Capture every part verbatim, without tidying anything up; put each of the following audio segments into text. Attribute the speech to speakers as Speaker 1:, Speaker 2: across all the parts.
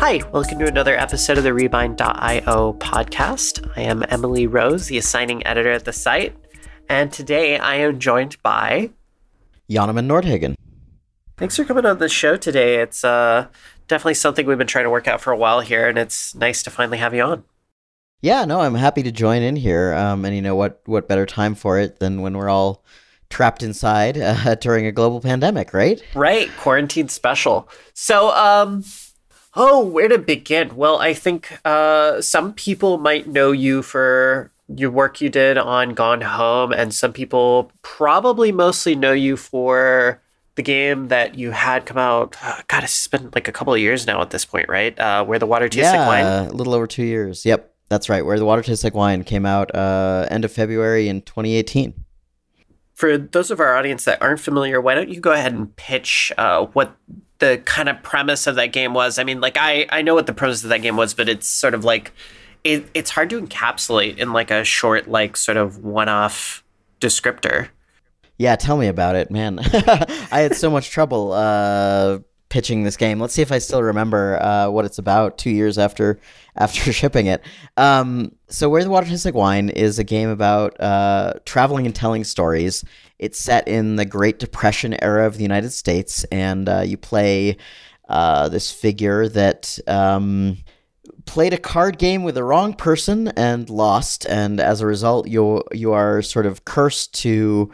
Speaker 1: Hi, welcome to another episode of the Rebind dot io podcast. I am Emily Rose, the assigning editor at the site, and today I am joined by...
Speaker 2: Jonneman Nordhagen.
Speaker 1: Thanks for coming on the show today. It's uh, definitely something we've been trying to work out for a while here, and it's nice to finally have you on.
Speaker 2: Yeah, no, I'm happy to join in here, um, and you know what, what better time for it than when we're all trapped inside uh, during a global pandemic, right?
Speaker 1: Right, quarantine special. So, um... Oh, where to begin? Well, I think uh, some people might know you for your work you did on Gone Home, and some people probably mostly know you for the game that you had come out. Uh, God, it's been like a couple of years now at this point, right? Uh, Where the Water Tastes Like Wine.
Speaker 2: Yeah, a little over two years. Yep, that's right. Where the Water Tastes Like Wine came out uh, end of February in twenty eighteen.
Speaker 1: For those of our audience that aren't familiar, why don't you go ahead and pitch uh, what the kind of premise of that game was? I mean, like, I, I know what the premise of that game was, but it's sort of like, it, it's hard to encapsulate in like a short, like sort of one-off descriptor.
Speaker 2: Yeah, tell me about it, man. I had so much trouble uh, pitching this game. Let's see if I still remember uh, what it's about two years after after shipping it. Um, so Where the Water Tastes Like Wine is a game about uh, traveling and telling stories. It's set in the Great Depression era of the United States, and uh, you play uh, this figure that um, played a card game with the wrong person and lost, and as a result, you you are sort of cursed to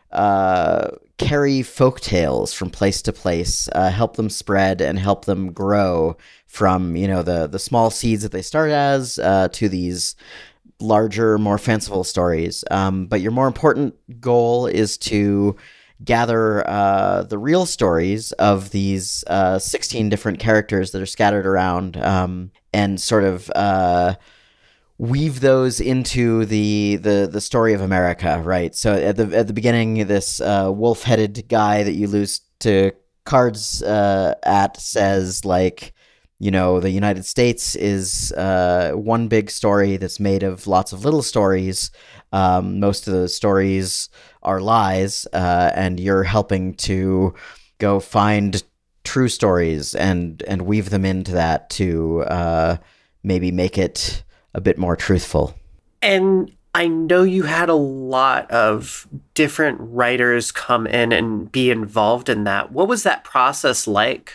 Speaker 2: uh, carry folk tales from place to place, uh, help them spread and help them grow from, you know, the the small seeds that they start as uh, to these larger, more fanciful stories. Um, but your more important goal is to gather uh, the real stories of these uh, sixteen different characters that are scattered around um, and sort of uh, weave those into the, the the story of America, right? So at the at the beginning, this uh, wolf-headed guy that you lose to cards uh, at says, like, you know, the United States is uh, one big story that's made of lots of little stories. Um, most of the stories are lies, uh, and you're helping to go find true stories and, and weave them into that to uh, maybe make it a bit more truthful.
Speaker 1: And I know you had a lot of different writers come in and be involved in that. What was that process like?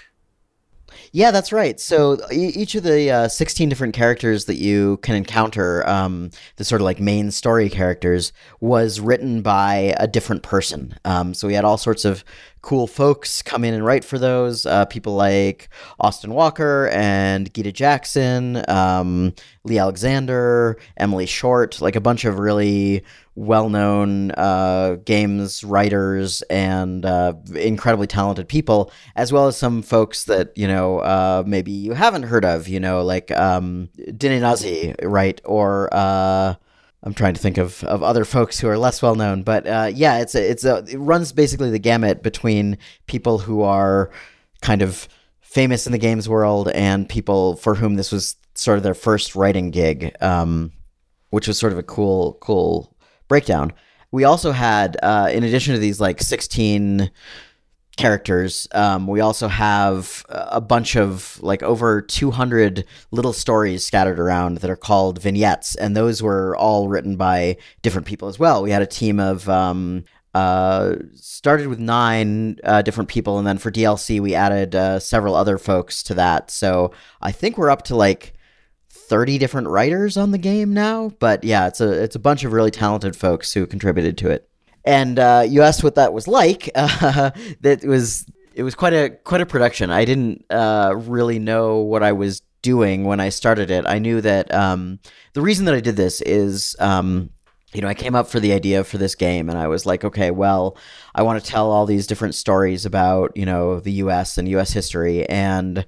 Speaker 2: Yeah, that's right. So e- each of the uh, sixteen different characters that you can encounter, um, the sort of like main story characters, was written by a different person. Um, so we had all sorts of cool folks come in and write for those. Uh, people like Austin Walker and Gita Jackson, um, Lee Alexander, Emily Short, like a bunch of really well-known uh, games writers and uh, incredibly talented people, as well as some folks that, you know, uh, maybe you haven't heard of, you know, like um, Dine Nazi, right? Or uh, I'm trying to think of, of other folks who are less well-known. But uh, yeah, it's a, it's a, it runs basically the gamut between people who are kind of famous in the games world and people for whom this was sort of their first writing gig, um, which was sort of a cool, cool breakdown. We also had, uh, in addition to these like sixteen characters, um, we also have a bunch of like over two hundred little stories scattered around that are called vignettes, and those were all written by different people as well. We had a team of um, uh, started with nine uh, different people, and then for D L C we added uh, several other folks to that. So I think we're up to like thirty different writers on the game now, but yeah, it's a it's a bunch of really talented folks who contributed to it. And uh, you asked what that was like. Uh, that was it was quite a quite a production. I didn't uh, really know what I was doing when I started it. I knew that um, the reason that I did this is, um, you know, I came up for the idea for this game, and I was like, okay, well, I want to tell all these different stories about, you know, the U S and U S history, and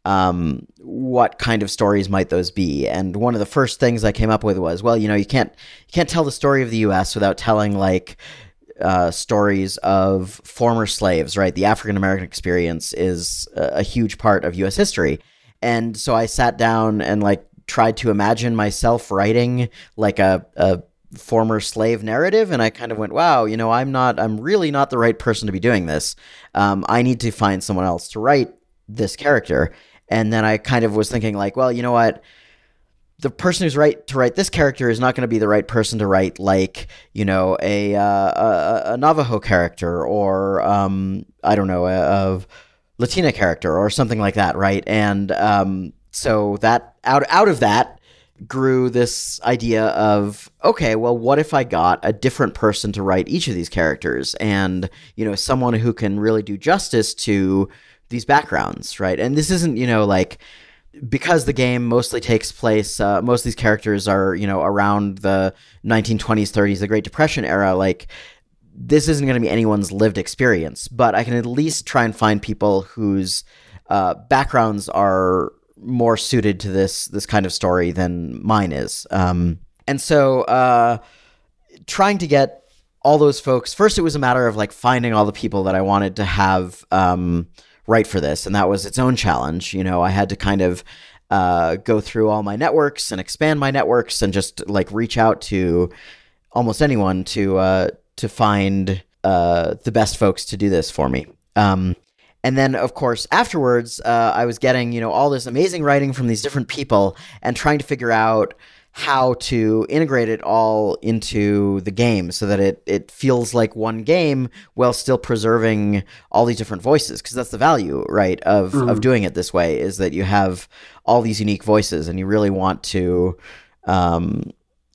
Speaker 2: um, what kind of stories might those be? And one of the first things I came up with was, well, you know, you can't you can't tell the story of the U S without telling like uh, stories of former slaves, right? The African American experience is a, a huge part of U S history, and so I sat down and like tried to imagine myself writing like a, a former slave narrative, and I kind of went, wow, you know, I'm not, I'm really not the right person to be doing this. Um, I need to find someone else to write this character. And then I kind of was thinking like, well, you know what? The person who's right to write this character is not going to be the right person to write, like, you know, a uh, a, a Navajo character or um, I don't know, a, a Latina character or something like that, right? And um, so that out out of that grew this idea of, okay, well, what if I got a different person to write each of these characters, and you know, someone who can really do justice to these backgrounds, right? And this isn't, you know, like, because the game mostly takes place, uh, most of these characters are, you know, around the nineteen twenties, thirties, the Great Depression era, like, this isn't going to be anyone's lived experience, but I can at least try and find people whose uh, backgrounds are more suited to this this kind of story than mine is. Um, and so uh, trying to get all those folks, first it was a matter of, like, finding all the people that I wanted to have um, write for this, and that was its own challenge. You know, I had to kind of uh, go through all my networks and expand my networks and just, like, reach out to almost anyone to uh, to find uh, the best folks to do this for me. Um, and then, of course, afterwards, uh, I was getting, you know, all this amazing writing from these different people and trying to figure out how to integrate it all into the game so that it, it feels like one game while still preserving all these different voices. Because that's the value, right, of, mm. of doing it this way, is that you have all these unique voices and you really want to um,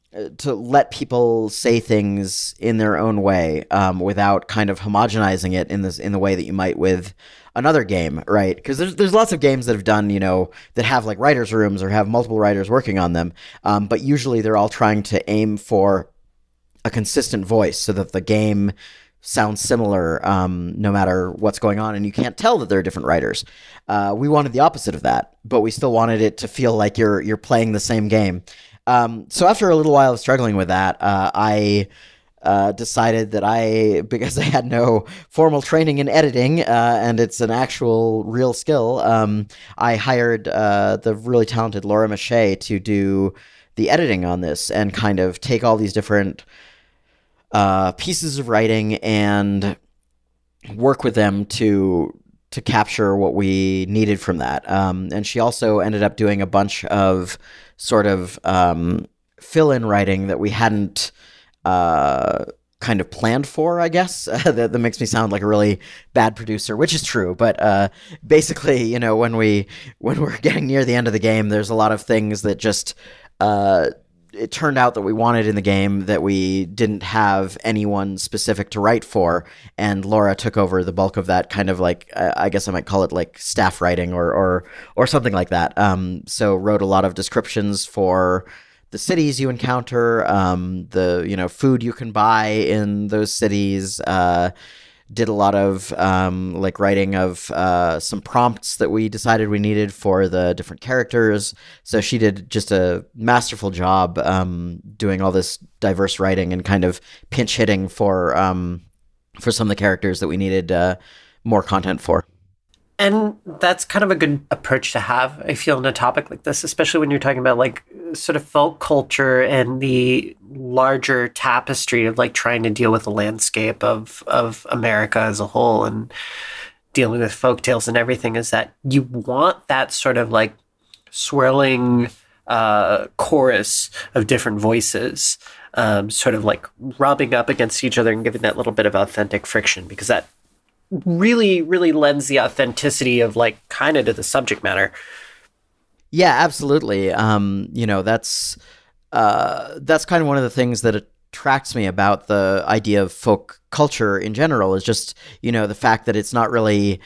Speaker 2: to let people say things in their own way um, without kind of homogenizing it in this in the way that you might with another game, right? Because there's there's lots of games that have done, you know, that have like writers' rooms or have multiple writers working on them, um, but usually they're all trying to aim for a consistent voice so that the game sounds similar um, no matter what's going on, and you can't tell that they're different writers. Uh, we wanted the opposite of that, but we still wanted it to feel like you're you're playing the same game. Um, so after a little while of struggling with that, uh, I uh, decided that I, because I had no formal training in editing, uh, and it's an actual real skill, um, I hired uh, the really talented Laura Mache to do the editing on this and kind of take all these different uh, pieces of writing and work with them to to capture what we needed from that. Um, and she also ended up doing a bunch of sort of um, fill-in writing that we hadn't uh, kind of planned for, I guess. that, that makes me sound like a really bad producer, which is true. But uh, basically, you know, when we when we're getting near the end of the game, there's a lot of things that just uh, it turned out that we wanted in the game that we didn't have anyone specific to write for, and Laura took over the bulk of that, kind of like, I guess I might call it like staff writing or or or something like that. Um, so wrote a lot of descriptions for the cities you encounter, um, the you know food you can buy in those cities. Uh, did a lot of um, like writing of uh, some prompts that we decided we needed for the different characters. So she did just a masterful job um, doing all this diverse writing and kind of pinch hitting for um, for some of the characters that we needed uh, more content for.
Speaker 1: And that's kind of a good approach to have, I feel, in a topic like this, especially when you're talking about like sort of folk culture and the larger tapestry of like trying to deal with the landscape of, of America as a whole and dealing with folk tales and everything, is that you want that sort of like swirling uh, chorus of different voices um, sort of like rubbing up against each other and giving that little bit of authentic friction, because that really, really lends the authenticity of like kind of to the subject matter.
Speaker 2: Yeah, absolutely. Um, you know, that's uh, that's kind of one of the things that attracts me about the idea of folk culture in general, is just, you know, the fact that it's not really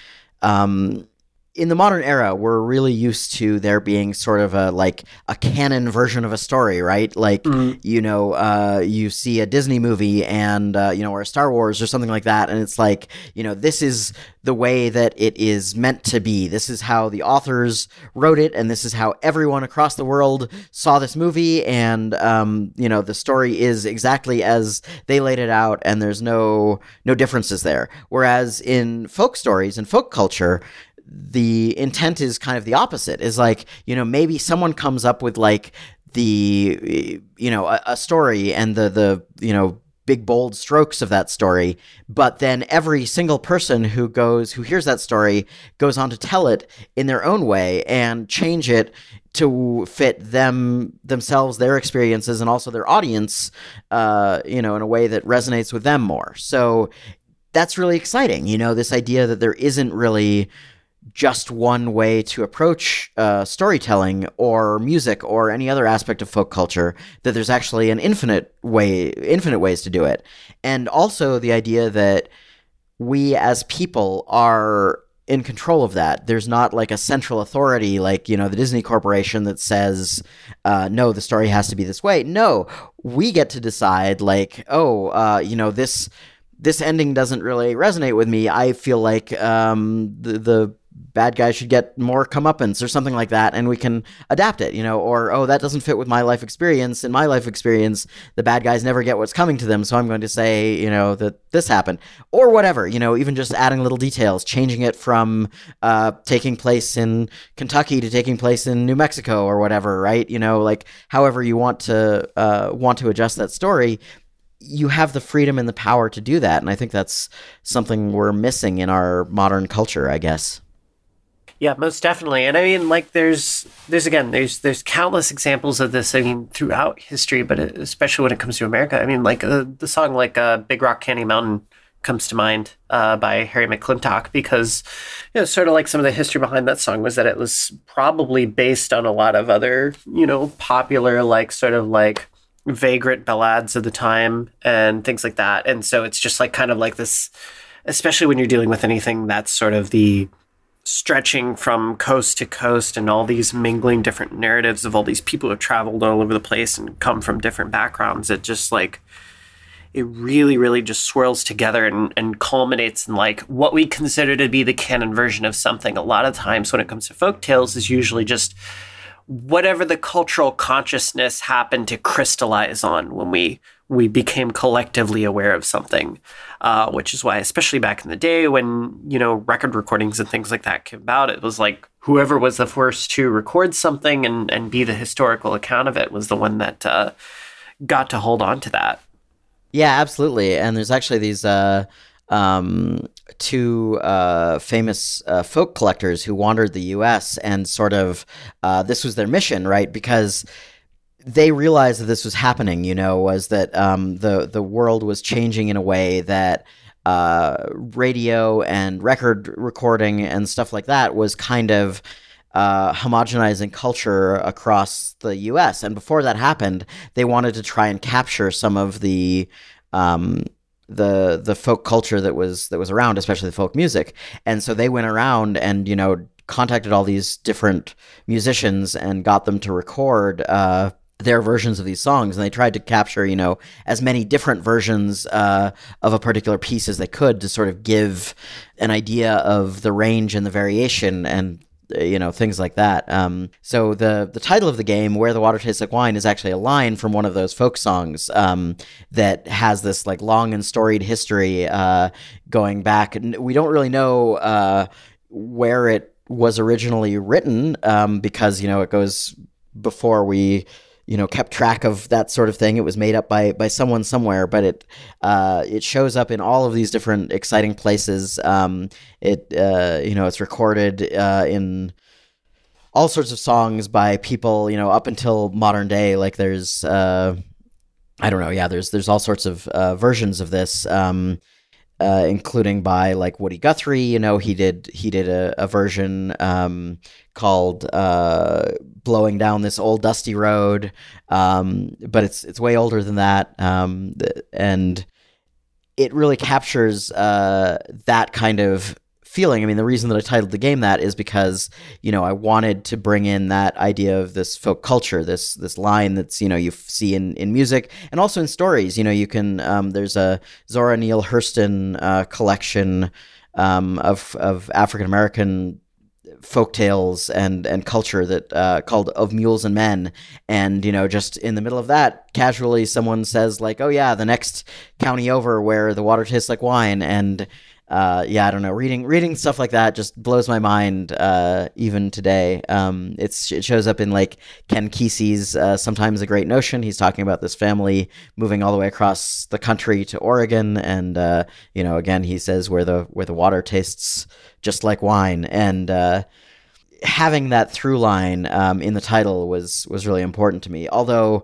Speaker 2: um, in the modern era, we're really used to there being sort of a like a canon version of a story, right? Like, mm. you know, uh, you see a Disney movie and, uh, you know, or a Star Wars or something like that. And it's like, you know, this is the way that it is meant to be. This is how the authors wrote it. And this is how everyone across the world saw this movie. And, um, you know, the story is exactly as they laid it out. And there's no, no differences there. Whereas in folk stories and folk culture, the intent is kind of the opposite, is like, you know, maybe someone comes up with like the, you know, a, a story and the, the, you know, big bold strokes of that story, but then every single person who goes who hears that story goes on to tell it in their own way and change it to fit them themselves, their experiences, and also their audience, uh, you know, in a way that resonates with them more. So that's really exciting. You know, this idea that there isn't really just one way to approach uh, storytelling or music or any other aspect of folk culture, that there's actually an infinite way, infinite ways to do it. And also the idea that we as people are in control of that. There's not like a central authority like, you know, the Disney Corporation that says, uh, no, the story has to be this way. No, we get to decide like, oh, uh, you know, this this ending doesn't really resonate with me. I feel like um, the, the bad guy should get more comeuppance or something like that, and we can adapt it, you know, or, oh, that doesn't fit with my life experience. In my life experience, the bad guys never get what's coming to them, so I'm going to say, you know, that this happened, or whatever, you know, even just adding little details, changing it from uh, taking place in Kentucky to taking place in New Mexico or whatever, right? You know, like however you want to uh, want to adjust that story, you have the freedom and the power to do that, and I think that's something we're missing in our modern culture, I guess.
Speaker 1: Yeah, most definitely. And I mean, like, there's, there's again, there's, there's countless examples of this, I mean, throughout history, but especially when it comes to America. I mean, like, uh, the song, like, uh, Big Rock Candy Mountain comes to mind uh, by Harry McClintock, because, you know, sort of like some of the history behind that song was that it was probably based on a lot of other, you know, popular, like, sort of like vagrant ballads of the time and things like that. And so it's just like kind of like this, especially when you're dealing with anything that's sort of the stretching from coast to coast and all these mingling different narratives of all these people who have traveled all over the place and come from different backgrounds. It just like, it really, really just swirls together and, and culminates in like what we consider to be the canon version of something. A lot of times when it comes to folk tales is usually just whatever the cultural consciousness happened to crystallize on when we we became collectively aware of something, uh, which is why, especially back in the day when, you know, record recordings and things like that came about, it was like whoever was the first to record something and, and be the historical account of it was the one that uh, got to hold on to that.
Speaker 2: Yeah, absolutely. And there's actually these uh, um, two uh, famous uh, folk collectors who wandered the U S and sort of uh, this was their mission, right? Because they realized that this was happening, you know, was that um, the the world was changing in a way that uh, radio and record recording and stuff like that was kind of uh, homogenizing culture across the U S. And before that happened, they wanted to try and capture some of the um, the the folk culture that was that was around, especially the folk music. And so they went around and, you know, contacted all these different musicians and got them to record uh, their versions of these songs, and they tried to capture, you know, as many different versions uh, of a particular piece as they could to sort of give an idea of the range and the variation and, you know, things like that. Um, so the the title of the game, Where the Water Tastes Like Wine, is actually a line from one of those folk songs um, that has this like long and storied history uh, going back. And we don't really know uh, where it was originally written um, because, you know, it goes before we, you know, kept track of that sort of thing. It was made up by by someone somewhere, but it uh, it shows up in all of these different exciting places. Um, it uh, you know, it's recorded uh, in all sorts of songs by people, you know, up until modern day. Like there's uh, I don't know, yeah, there's there's all sorts of uh, versions of this. Um, Uh, including by like Woody Guthrie, you know, he did he did a, a version um, called uh, "Blowing Down This Old Dusty Road," um, but it's it's way older than that, um, and it really captures uh, that kind of feeling. I mean, the reason that I titled the game that is because, you know, I wanted to bring in that idea of this folk culture, this this line that's, you know, you see in, in music and also in stories. You know, you can um, there's a Zora Neale Hurston uh, collection um, of of African American folk tales and and culture that uh, called Of Mules and Men, and, you know, just in the middle of that, casually someone says like, oh yeah, the next county over where the water tastes like wine, and uh, yeah, I don't know. Reading reading stuff like that just blows my mind uh, even today. Um, it's it shows up in like Ken Kesey's uh, Sometimes a Great Notion. He's talking about this family moving all the way across the country to Oregon, and uh, you know, again, he says where the where the water tastes just like wine, and uh, having that through line um, in the title was was really important to me. Although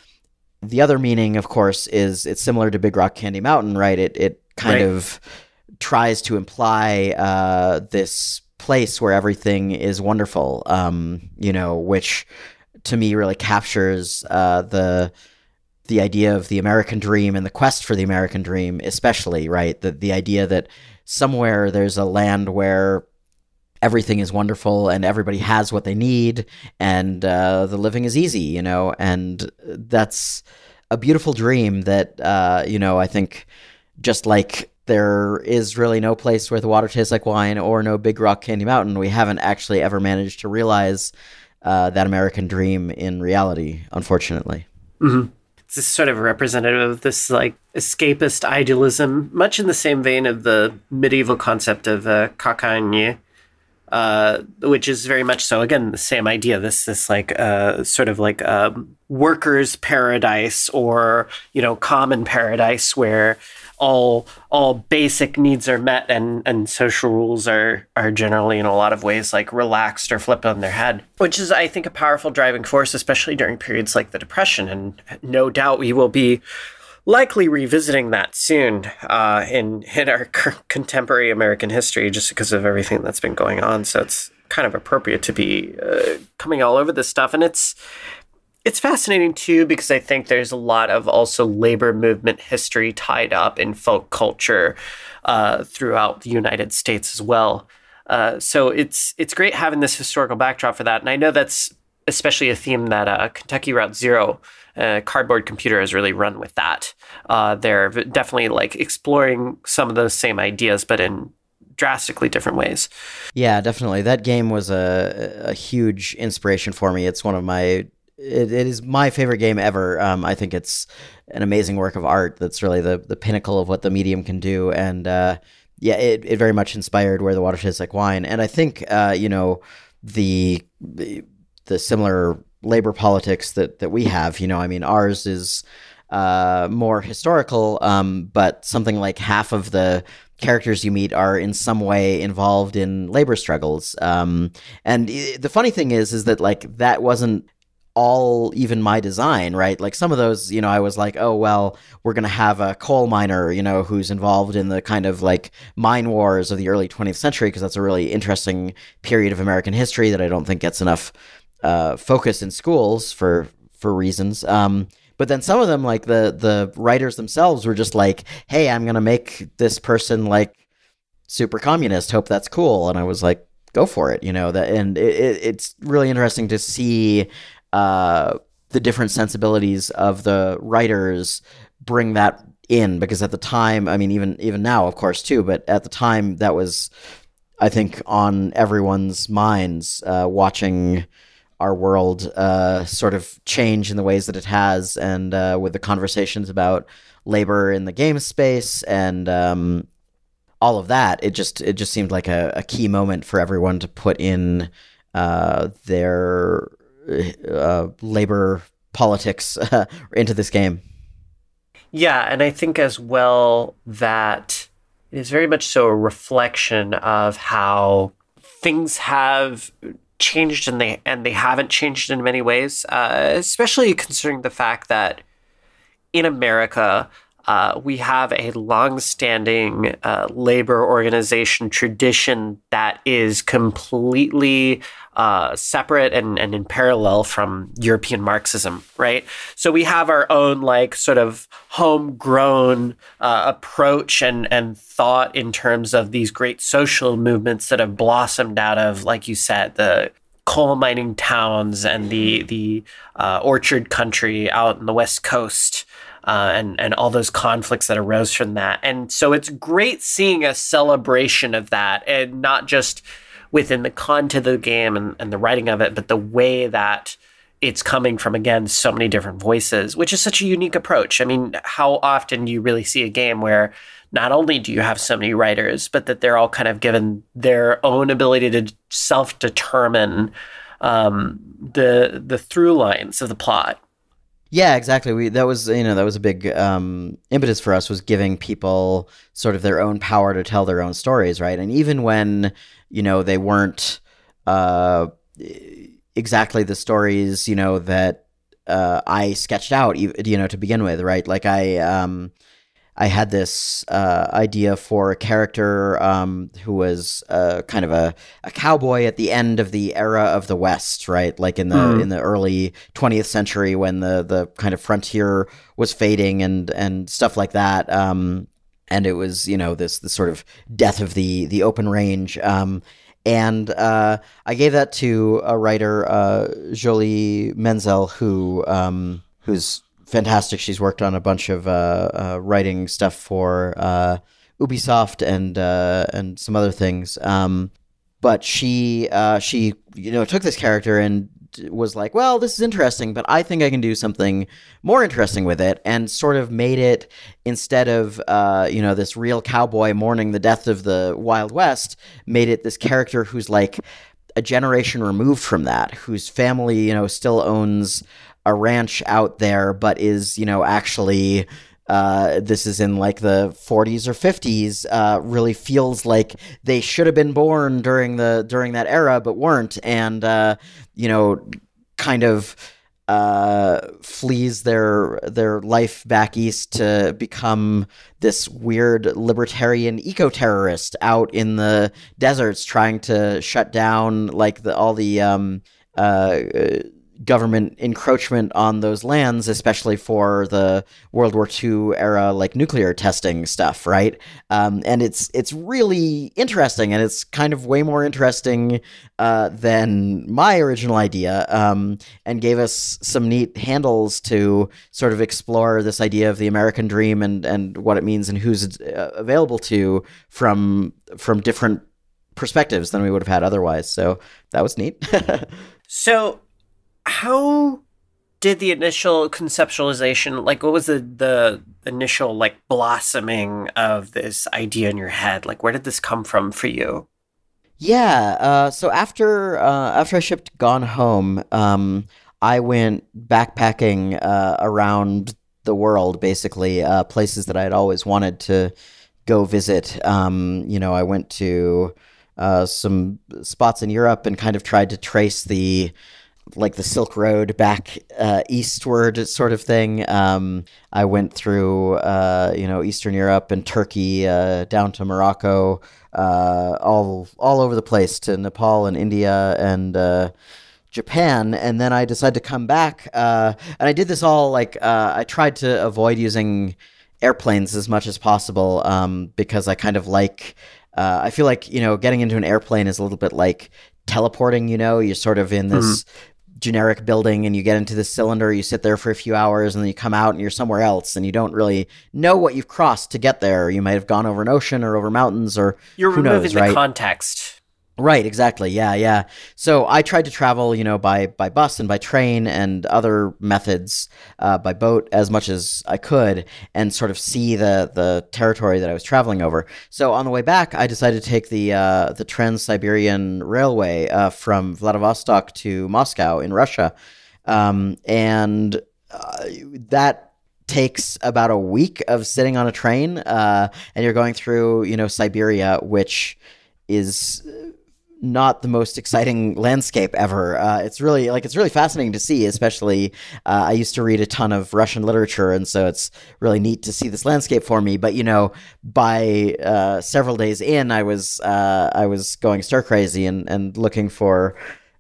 Speaker 2: the other meaning, of course, is it's similar to Big Rock Candy Mountain, right? It it kind
Speaker 1: Right.
Speaker 2: of tries to imply uh, this place where everything is wonderful, um, you know, which to me really captures uh, the the idea of the American dream and the quest for the American dream, especially, right? The the idea that somewhere there's a land where everything is wonderful and everybody has what they need, and uh, the living is easy, you know, and that's a beautiful dream that, uh, you know, I think just like there is really no place where the water tastes like wine or no Big Rock Candy Mountain, we haven't actually ever managed to realize uh, that American dream in reality, unfortunately.
Speaker 1: Mm-hmm. It's this sort of representative of this like escapist idealism, much in the same vein of the medieval concept of uh, Kakanye, uh, which is very much so, again, the same idea, this this like uh, sort of like um, workers' paradise, or, you know, common paradise where all all basic needs are met, and, and social rules are are generally in a lot of ways like relaxed or flipped on their head, which is, I think, a powerful driving force, especially during periods like the Depression. And no doubt we will be likely revisiting that soon uh, in, in our c- contemporary American history, just because of everything that's been going on. So it's kind of appropriate to be uh, coming all over this stuff. And it's It's fascinating, too, because I think there's a lot of also labor movement history tied up in folk culture uh, throughout the United States as well. Uh, so it's it's great having this historical backdrop for that. And I know that's especially a theme that uh, Kentucky Route Zero, uh, Cardboard Computer, has really run with that. Uh, they're definitely like exploring some of those same ideas, but in drastically different ways.
Speaker 2: Yeah, definitely. That game was a, a huge inspiration for me. It's one of my... It, it is my favorite game ever. Um, I think it's an amazing work of art that's really the, the pinnacle of what the medium can do. And uh, yeah, it, it very much inspired Where the Water Tastes Like Wine. And I think, uh, you know, the, the the similar labor politics that, that we have, you know, I mean, ours is uh, more historical, um, but something like half of the characters you meet are in some way involved in labor struggles. Um, and the funny thing is, is that like that wasn't all even my design, right? Like some of those, you know, I was like, oh, well, we're going to have a coal miner, you know, who's involved in the kind of like mine wars of the early twentieth century, because that's a really interesting period of American history that I don't think gets enough uh, focus in schools for for reasons. Um, but then some of them, like the the writers themselves, were just like, hey, I'm going to make this person like super communist. Hope that's cool. And I was like, go for it, you know, that, and it, it, it's really interesting to see Uh, the different sensibilities of the writers bring that in, because at the time, I mean, even even now, of course, too, but at the time that was, I think, on everyone's minds, uh, watching our world uh, sort of change in the ways that it has, and uh, with the conversations about labor in the game space and um, all of that, it just it just seemed like a, a key moment for everyone to put in uh, their Uh, labor politics uh, into this game.
Speaker 1: Yeah, and I think as well that it is very much so a reflection of how things have changed, and they and they haven't changed in many ways, uh, especially considering the fact that in America, Uh, we have a long-standing uh, labor organization tradition that is completely uh, separate and, and in parallel from European Marxism, right? So we have our own like sort of homegrown uh, approach and, and thought in terms of these great social movements that have blossomed out of, like you said, the coal mining towns and the, the uh, orchard country out in the West Coast. Uh, and, and all those conflicts that arose from that. And so it's great seeing a celebration of that, and not just within the content of the game and, and the writing of it, but the way that it's coming from, again, so many different voices, which is such a unique approach. I mean, how often do you really see a game where not only do you have so many writers, but that they're all kind of given their own ability to self-determine um, the the through lines of the plot.
Speaker 2: Yeah, exactly. We that was you know that was a big um, impetus for us, was giving people sort of their own power to tell their own stories, right? And even when you know they weren't uh, exactly the stories you know that uh, I sketched out, you know, to begin with, right? Like I um, I had this uh, idea for a character um, who was uh, kind of a, a cowboy at the end of the era of the West, right? Like in the mm. in the early twentieth century, when the the kind of frontier was fading and and stuff like that. Um, and it was, you know, this this sort of death of the the open range. Um, and uh, I gave that to a writer, uh, Jolie Menzel, who um, who's fantastic. She's worked on a bunch of uh, uh, writing stuff for uh, Ubisoft and uh, and some other things. Um, but she uh, she you know took this character and was like, well, this is interesting, but I think I can do something more interesting with it, and sort of made it, instead of uh, you know this real cowboy mourning the death of the Wild West, made it this character who's like a generation removed from that, whose family you know still owns a ranch out there, but is, you know, actually, uh, this is in like the forties or fifties, uh, really feels like they should have been born during the, during that era, but weren't. And, uh, you know, kind of, uh, flees their, their life back east to become this weird libertarian eco-terrorist out in the deserts, trying to shut down like the, all the, um, uh, government encroachment on those lands, especially for the World War Two era, like nuclear testing stuff, right? Um, and it's it's really interesting, and it's kind of way more interesting uh, than my original idea, um, and gave us some neat handles to sort of explore this idea of the American dream and and what it means and who's it uh, available to from from different perspectives than we would have had otherwise. So that was neat.
Speaker 1: So how did the initial conceptualization, like what was the, the initial like blossoming of this idea in your head? Like where did this come from for you?
Speaker 2: Yeah, uh, so after uh, after I shipped Gone Home, um, I went backpacking uh, around the world, basically, uh, places that I had always wanted to go visit. Um, you know, I went to uh, some spots in Europe and kind of tried to trace the like the Silk Road back uh, eastward sort of thing. Um, I went through, uh, you know, Eastern Europe and Turkey, uh, down to Morocco, uh, all all over the place, to Nepal and India and uh, Japan. And then I decided to come back. Uh, and I did this all like, uh, I tried to avoid using airplanes as much as possible um, because I kind of like, uh, I feel like, you know, getting into an airplane is a little bit like teleporting, you know, you're sort of in this mm-hmm. generic building and you get into the cylinder, you sit there for a few hours and then you come out and you're somewhere else and you don't really know what you've crossed to get there. You might have gone over an ocean or over mountains or
Speaker 1: you're
Speaker 2: who
Speaker 1: removing
Speaker 2: knows,
Speaker 1: the
Speaker 2: right?
Speaker 1: context.
Speaker 2: Right, exactly. Yeah, yeah. So I tried to travel, you know, by by bus and by train and other methods, uh, by boat as much as I could, and sort of see the the territory that I was traveling over. So on the way back, I decided to take the uh, the Trans-Siberian Railway uh, from Vladivostok to Moscow in Russia, um, and uh, that takes about a week of sitting on a train, uh, and you're going through, you know, Siberia, which is not the most exciting landscape ever. Uh, it's really like it's really fascinating to see, especially uh, I used to read a ton of Russian literature, and so it's really neat to see this landscape for me. But you know, by uh, several days in, I was uh, I was going stir crazy and and looking for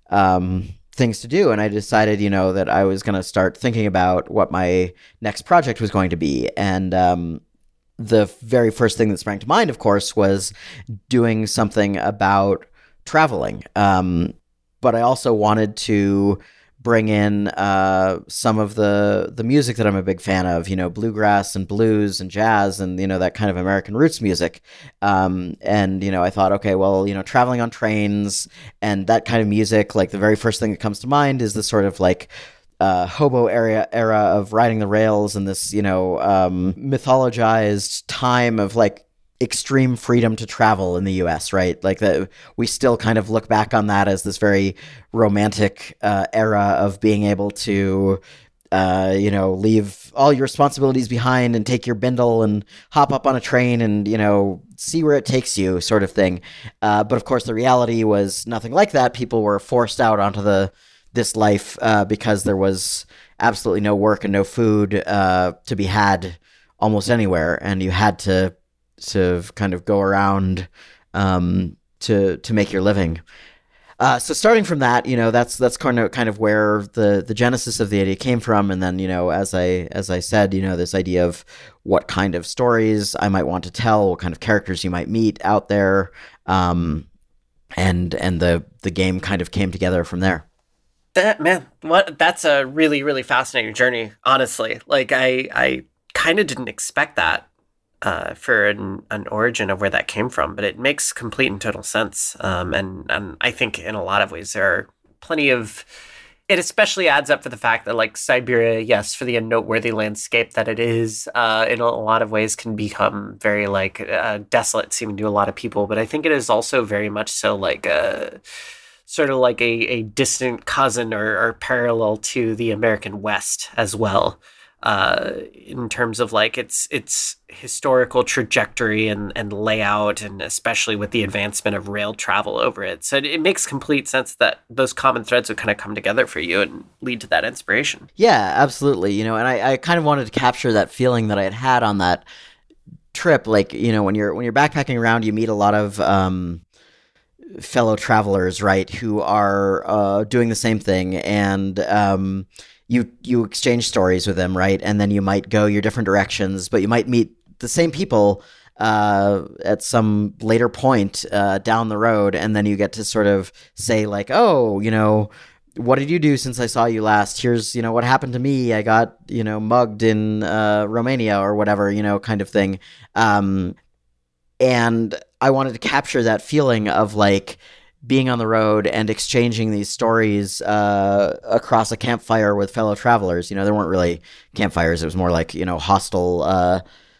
Speaker 2: um, things to do, and I decided, you know, that I was going to start thinking about what my next project was going to be, and um, the very first thing that sprang to mind, of course, was doing something about traveling. Um, but I also wanted to bring in uh, some of the the music that I'm a big fan of, you know, bluegrass and blues and jazz and, you know, that kind of American roots music. Um, and, you know, I thought, okay, well, you know, traveling on trains and that kind of music, like the very first thing that comes to mind is the sort of like Uh, hobo era era of riding the rails and this, you know, um, mythologized time of like extreme freedom to travel in the U S, right? Like that, we still kind of look back on that as this very romantic uh, era of being able to, uh, you know, leave all your responsibilities behind and take your bindle and hop up on a train and, you know, see where it takes you, sort of thing. Uh, but of course, the reality was nothing like that. People were forced out onto the this life uh, because there was absolutely no work and no food uh, to be had almost anywhere, and you had to to kind of go around um, to to make your living. Uh, so starting from that, you know, that's that's kind of kind of where the, the genesis of the idea came from, and then, you know, as I as I said, you know, this idea of what kind of stories I might want to tell, what kind of characters you might meet out there, um, and and the the game kind of came together from there.
Speaker 1: That man, what that's a really really fascinating journey. Honestly, like I I kind of didn't expect that. Uh, for an, an origin of where that came from, but it makes complete and total sense. Um, and, and I think in a lot of ways there are plenty of, it especially adds up for the fact that like Siberia, yes, for the noteworthy landscape that it is, uh, in a lot of ways can become very like uh, desolate seeming to a lot of people. But I think it is also very much so like a sort of like a, a distant cousin or, or parallel to the American West as well. Uh, in terms of like its its historical trajectory and, and layout, and especially with the advancement of rail travel over it. So it, it makes complete sense that those common threads would kind of come together for you and lead to that inspiration.
Speaker 2: Yeah, absolutely. You know, and I, I kind of wanted to capture that feeling that I had had on that trip. Like, you know, when you're when you're backpacking around, you meet a lot of um, fellow travelers, right, who are uh, doing the same thing, and um, you you exchange stories with them, right? And then you might go your different directions, but you might meet the same people uh, at some later point uh, down the road, and then you get to sort of say like, oh, you know, what did you do since I saw you last? Here's, you know, what happened to me. I got, you know, mugged in uh, Romania or whatever, you know, kind of thing. Um, and I wanted to capture that feeling of like being on the road and exchanging these stories uh, across a campfire with fellow travelers. You know, there weren't really campfires. It was more like, you know, hostel uh,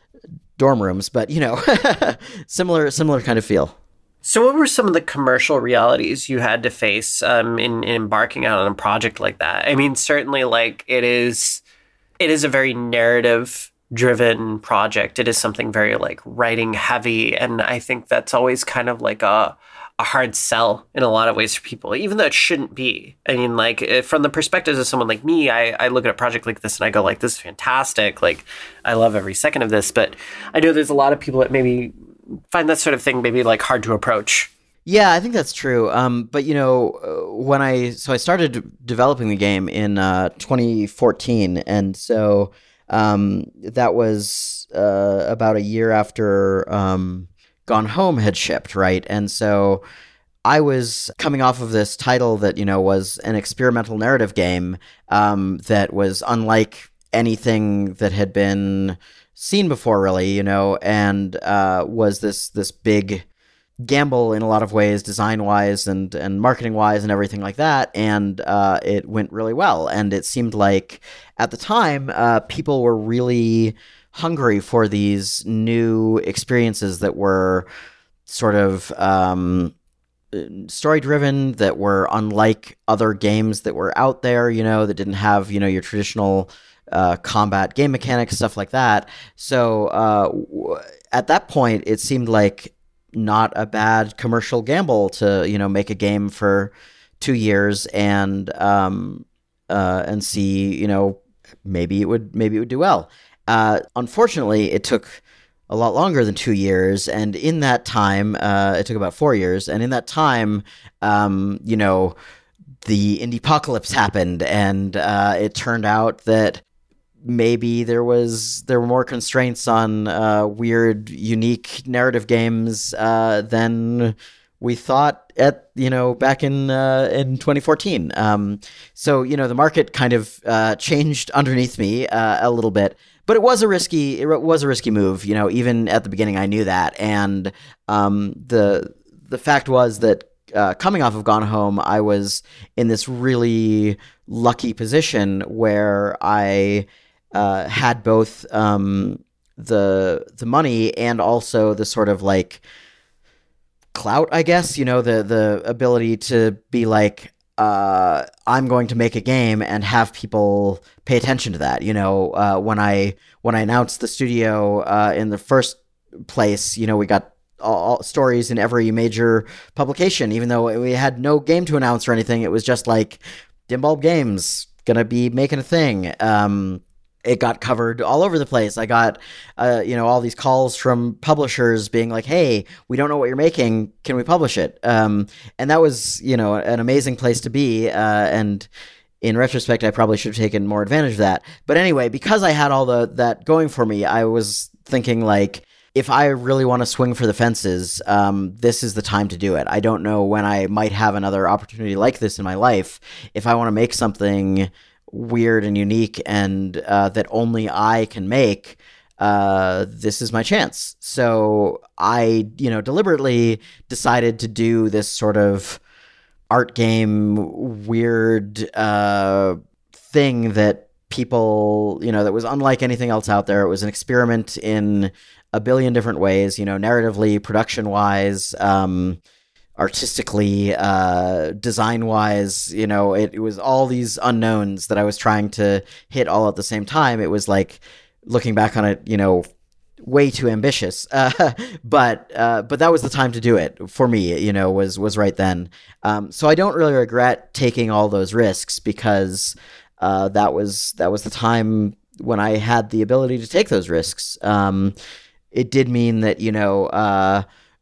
Speaker 2: dorm rooms, but, you know, similar, similar kind of feel.
Speaker 1: So what were some of the commercial realities you had to face um, in, in embarking out on a project like that? I mean, certainly like it is, it is a very narrative driven project. It is something very like writing heavy. And I think that's always kind of like a, a hard sell in a lot of ways for people, even though it shouldn't be. I mean, like from the perspective of someone like me, I, I look at a project like this and I go like, this is fantastic. Like I love every second of this, but I know there's a lot of people that maybe find that sort of thing maybe like hard to approach.
Speaker 2: Yeah, I think that's true. Um, but you know, when I, so I started developing the game in uh, twenty fourteen. And so um, that was uh, about a year after um, Gone Home had shipped, right? And so I was coming off of this title that, you know, was an experimental narrative game um, that was unlike anything that had been seen before, really, you know, and uh, was this this big gamble in a lot of ways, design-wise and, and marketing-wise and everything like that, and uh, it went really well. And it seemed like, at the time, uh, people were really hungry for these new experiences that were sort of um, story-driven, that were unlike other games that were out there, you know, that didn't have, you know, your traditional uh, combat game mechanics, stuff like that. So uh, w- at that point, it seemed like not a bad commercial gamble to, you know, make a game for two years and um, uh, and see, you know, maybe it would maybe it would do well. Uh, unfortunately, it took a lot longer than two years, and in that time, uh, it took about four years, and in that time, um, you know, the indie-pocalypse happened, and uh, it turned out that maybe there was there were more constraints on uh, weird, unique narrative games uh, than we thought at, you know, back in uh, in twenty fourteen. Um, so, you know, the market kind of uh, changed underneath me uh, a little bit. But it was a risky, it was a risky move, you know. Even at the beginning, I knew that, and um, the the fact was that uh, coming off of Gone Home, I was in this really lucky position where I uh, had both um, the the money and also the sort of like clout, I guess, you know, the the ability to be like, uh, I'm going to make a game and have people pay attention to that. You know, uh, when I when I announced the studio uh, in the first place, you know, we got all, all stories in every major publication, even though we had no game to announce or anything. It was just like Dim Bulb Games gonna be making a thing. Um, it got covered all over the place. I got, uh, you know, all these calls from publishers being like, hey, we don't know what you're making. Can we publish it? Um, and that was, you know, an amazing place to be. Uh, and in retrospect, I probably should have taken more advantage of that. But anyway, because I had all the that going for me, I was thinking like, if I really want to swing for the fences, um, this is the time to do it. I don't know when I might have another opportunity like this in my life. If I want to make something weird and unique and uh, that only I can make, uh, this is my chance. So I, you know, deliberately decided to do this sort of art game weird uh, thing that people, you know, that was unlike anything else out there. It was an experiment in a billion different ways, you know, narratively, production-wise, um, artistically, uh, design-wise, you know, it, it was all these unknowns that I was trying to hit all at the same time. It was like, looking back on it, you know, way too ambitious. Uh, but uh, but that was the time to do it for me, you know, was, was right then. Um, so I don't really regret taking all those risks because uh, that was that was the time when I had the ability to take those risks. Um, It did mean that, you know, uh,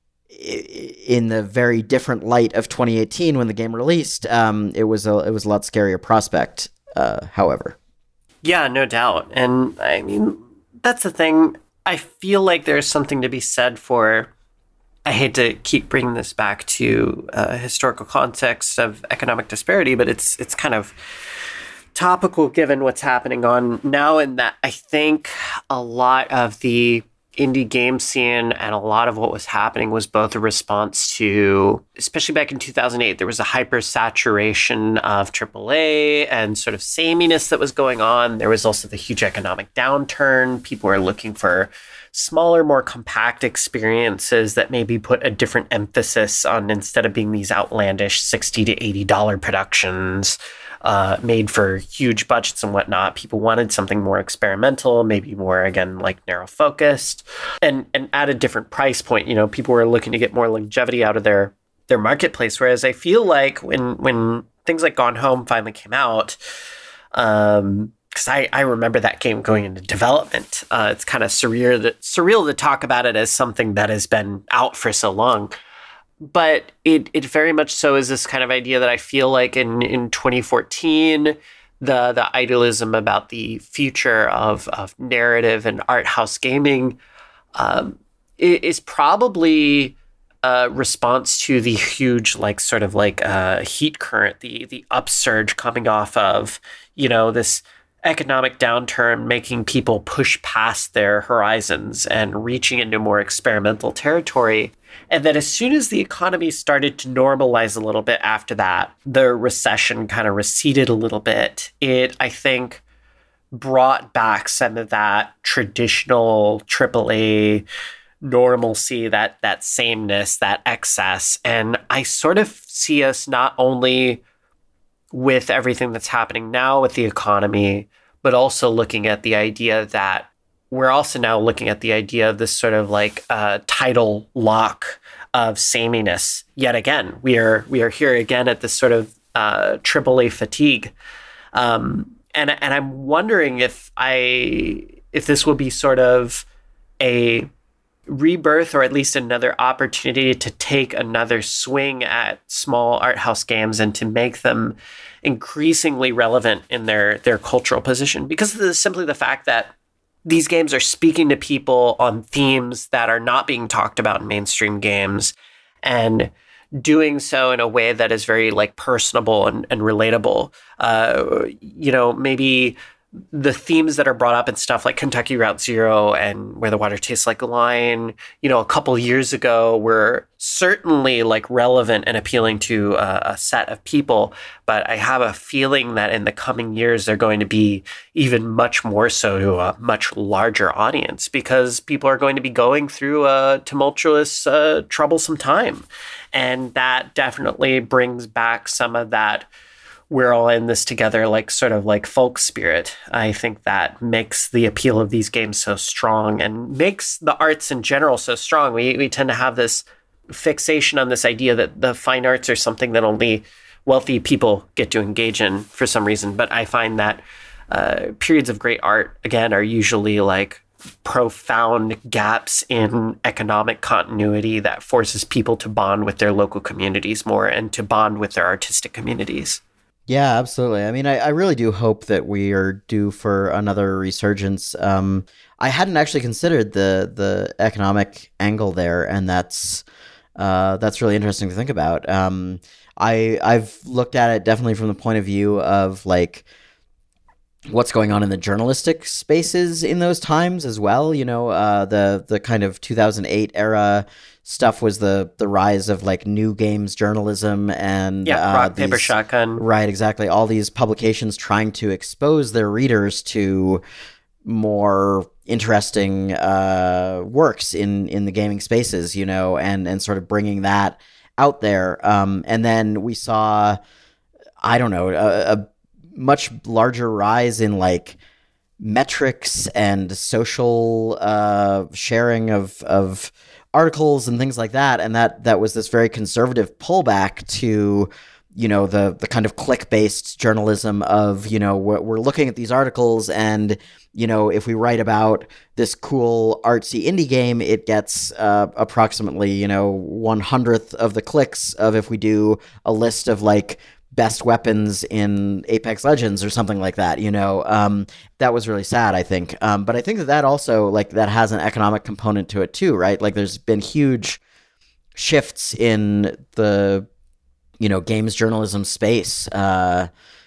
Speaker 2: in the very different light of twenty eighteen when the game released, um, it was a it was a lot scarier prospect. Uh, however,
Speaker 1: yeah, no doubt, and I mean that's the thing. I feel like there's something to be said for. I hate to keep bringing this back to uh, historical context of economic disparity, but it's it's kind of topical given what's happening on now, and that I think a lot of the indie game scene and a lot of what was happening was both a response to, especially back in two thousand eight, there was a hyper saturation of triple A and sort of sameness that was going on. There was also the huge economic downturn. People were looking for smaller, more compact experiences that maybe put a different emphasis on, instead of being these outlandish sixty to eighty dollars productions, Uh, made for huge budgets and whatnot. People wanted something more experimental, maybe more, again, like narrow focused, and and at a different price point. You know, people were looking to get more longevity out of their their marketplace. Whereas I feel like when when things like Gone Home finally came out, um, because I, I remember that game going into development. Uh, it's kind of surreal that surreal to talk about it as something that has been out for so long. But it it very much so is this kind of idea that I feel like in, in twenty fourteen, the the idealism about the future of, of narrative and art house gaming um, is probably a response to the huge, like, sort of like uh, heat current, the the upsurge coming off of, you know, this economic downturn, making people push past their horizons and reaching into more experimental territory. And then as soon as the economy started to normalize a little bit after that, the recession kind of receded a little bit. It, I think, brought back some of that traditional triple A normalcy, that that sameness, that excess. And I sort of see us not only with everything that's happening now with the economy, but also looking at the idea that we're also now looking at the idea of this sort of like uh, tidal lock of sameness. Yet again, we are we are here again at this sort of uh, triple A fatigue, um, and and I'm wondering if I if this will be sort of a rebirth, or at least another opportunity to take another swing at small art house games and to make them increasingly relevant in their their cultural position, because of the, simply the fact that these games are speaking to people on themes that are not being talked about in mainstream games, and doing so in a way that is very like personable and, and relatable. Uh, you know, maybe the themes that are brought up and stuff like Kentucky Route Zero and Where the Water Tastes Like Wine, you know, a couple years ago were certainly like relevant and appealing to a, a set of people. But I have a feeling that in the coming years, they're going to be even much more so to a much larger audience because people are going to be going through a tumultuous, uh, troublesome time. And that definitely brings back some of that we're all in this together, like sort of like folk spirit. I think that makes the appeal of these games so strong and makes the arts in general so strong. We we tend to have this fixation on this idea that the fine arts are something that only wealthy people get to engage in for some reason. But I find that uh, periods of great art, again, are usually like profound gaps in economic continuity that forces people to bond with their local communities more and to bond with their artistic communities.
Speaker 2: Yeah, absolutely. I mean, I, I really do hope that we are due for another resurgence. Um, I hadn't actually considered the the economic angle there, and that's uh, that's really interesting to think about. Um, I I've looked at it definitely from the point of view of like what's going on in the journalistic spaces in those times as well. You know, uh, the the kind of two thousand eight era stuff was the the rise of like new games journalism and
Speaker 1: yeah,
Speaker 2: uh,
Speaker 1: Rock, Paper,
Speaker 2: these,
Speaker 1: Shotgun.
Speaker 2: Right, exactly. All these publications trying to expose their readers to more interesting uh, works in in the gaming spaces, you know, and and sort of bringing that out there. Um, and then we saw, I don't know, a, a much larger rise in like metrics and social uh, sharing of of articles and things like that, and that that was this very conservative pullback to, you know, the the kind of click-based journalism of, you know, we're, we're looking at these articles and, you know, if we write about this cool artsy indie game, it gets uh, approximately, you know, one hundredth of the clicks of if we do a list of like best weapons in Apex Legends or something like that, you know. Um, that was really sad, I think. Um, but I think that that also, like, that has an economic component to it too, right? Like, there's been huge shifts in the, you know, games journalism space uh,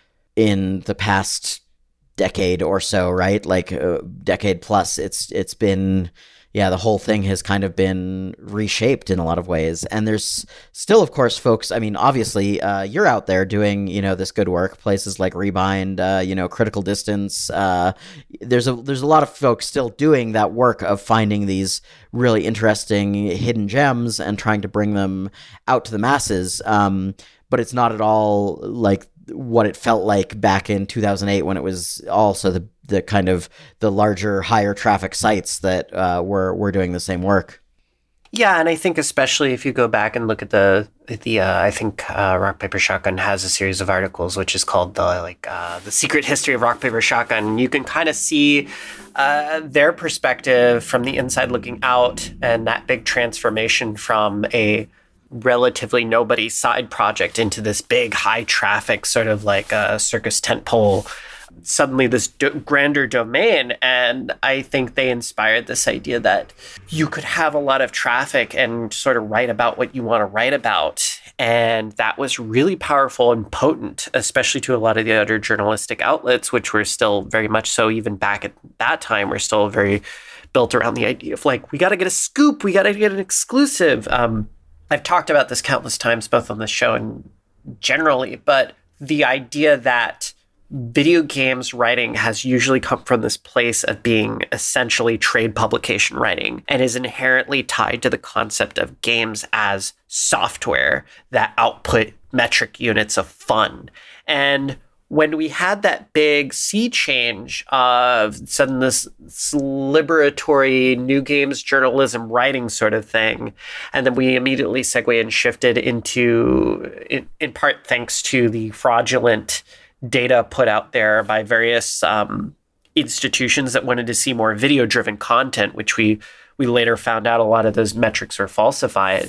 Speaker 2: in the past decade or so, right? Like, a decade plus. It's it's been... Yeah, the whole thing has kind of been reshaped in a lot of ways. And there's still, of course, folks, I mean, obviously, uh, you're out there doing, you know, this good work, places like Rebind, uh, you know, Critical Distance. Uh, there's a there's a lot of folks still doing that work of finding these really interesting hidden gems and trying to bring them out to the masses. Um, but it's not at all like what it felt like back in two thousand eight when it was also the the kind of the larger, higher traffic sites that uh, were were doing the same work.
Speaker 1: Yeah, and I think especially if you go back and look at the the uh, I think uh, Rock Paper Shotgun has a series of articles which is called the like uh, the Secret History of Rock Paper Shotgun. You can kind of see uh, their perspective from the inside looking out, and that big transformation from a relatively nobody side project into this big high traffic sort of like a circus tent pole, suddenly this do- grander domain. And I think they inspired this idea that you could have a lot of traffic and sort of write about what you want to write about. And that was really powerful and potent, especially to a lot of the other journalistic outlets, which were still very much so, even back at that time, were still very built around the idea of like, we got to get a scoop, we got to get an exclusive. Um, I've talked about this countless times, both on the show and generally, but the idea that video games writing has usually come from this place of being essentially trade publication writing and is inherently tied to the concept of games as software that output metric units of fun. And when we had that big sea change of sudden this, this liberatory new games journalism writing sort of thing, and then we immediately segued and shifted into, in, in part thanks to the fraudulent data put out there by various um, institutions that wanted to see more video-driven content, which we we later found out a lot of those metrics were falsified.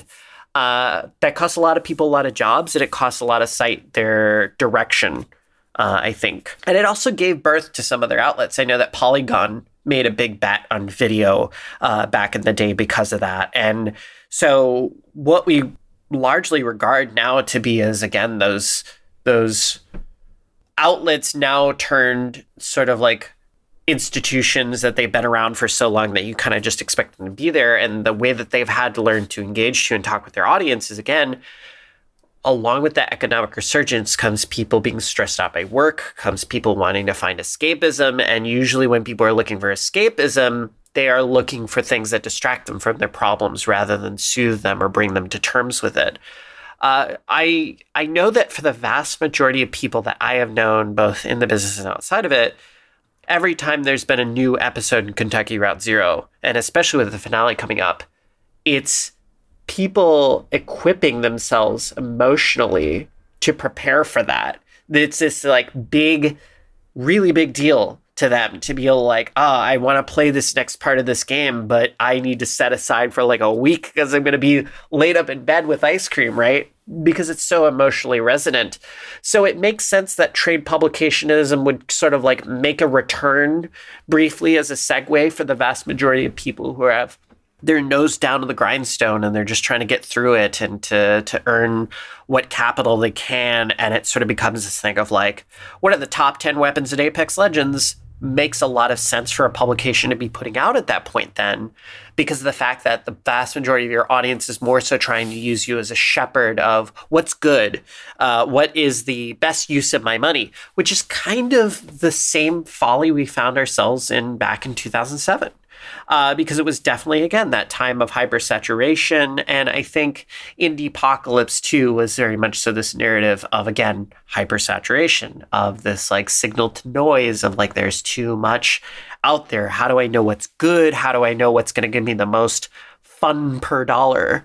Speaker 1: Uh, that costs a lot of people a lot of jobs, and it costs a lot of site their direction. Uh, I think. And it also gave birth to some other outlets. I know that Polygon made a big bet on video uh, back in the day because of that. And so what we largely regard now to be as, again, those those outlets now turned sort of like institutions that they've been around for so long that you kind of just expect them to be there. And the way that they've had to learn to engage to and talk with their audiences, again, along with that economic resurgence comes people being stressed out by work, comes people wanting to find escapism. And usually when people are looking for escapism, they are looking for things that distract them from their problems rather than soothe them or bring them to terms with it. Uh, I I know that for the vast majority of people that I have known, both in the business and outside of it, every time there's been a new episode in Kentucky Route Zero, and especially with the finale coming up, it's people equipping themselves emotionally to prepare for that. It's this like big, really big deal to them to be able to like, oh, I want to play this next part of this game, but I need to set aside for like a week because I'm going to be laid up in bed with ice cream, right? Because it's so emotionally resonant. So it makes sense that trade publicationism would sort of like make a return briefly as a segue for the vast majority of people who have their nose down to the grindstone and they're just trying to get through it and to to earn what capital they can. And it sort of becomes this thing of like, what are the top ten weapons in Apex Legends? Makes a lot of sense for a publication to be putting out at that point then, because of the fact that the vast majority of your audience is more so trying to use you as a shepherd of what's good, uh, what is the best use of my money, which is kind of the same folly we found ourselves in back in two thousand seven. Uh, because it was definitely, again, that time of hypersaturation. And I think Indiepocalypse two was very much so this narrative of, again, hypersaturation, of this like signal to noise of like, there's too much out there. How do I know what's good? How do I know what's going to give me the most fun per dollar?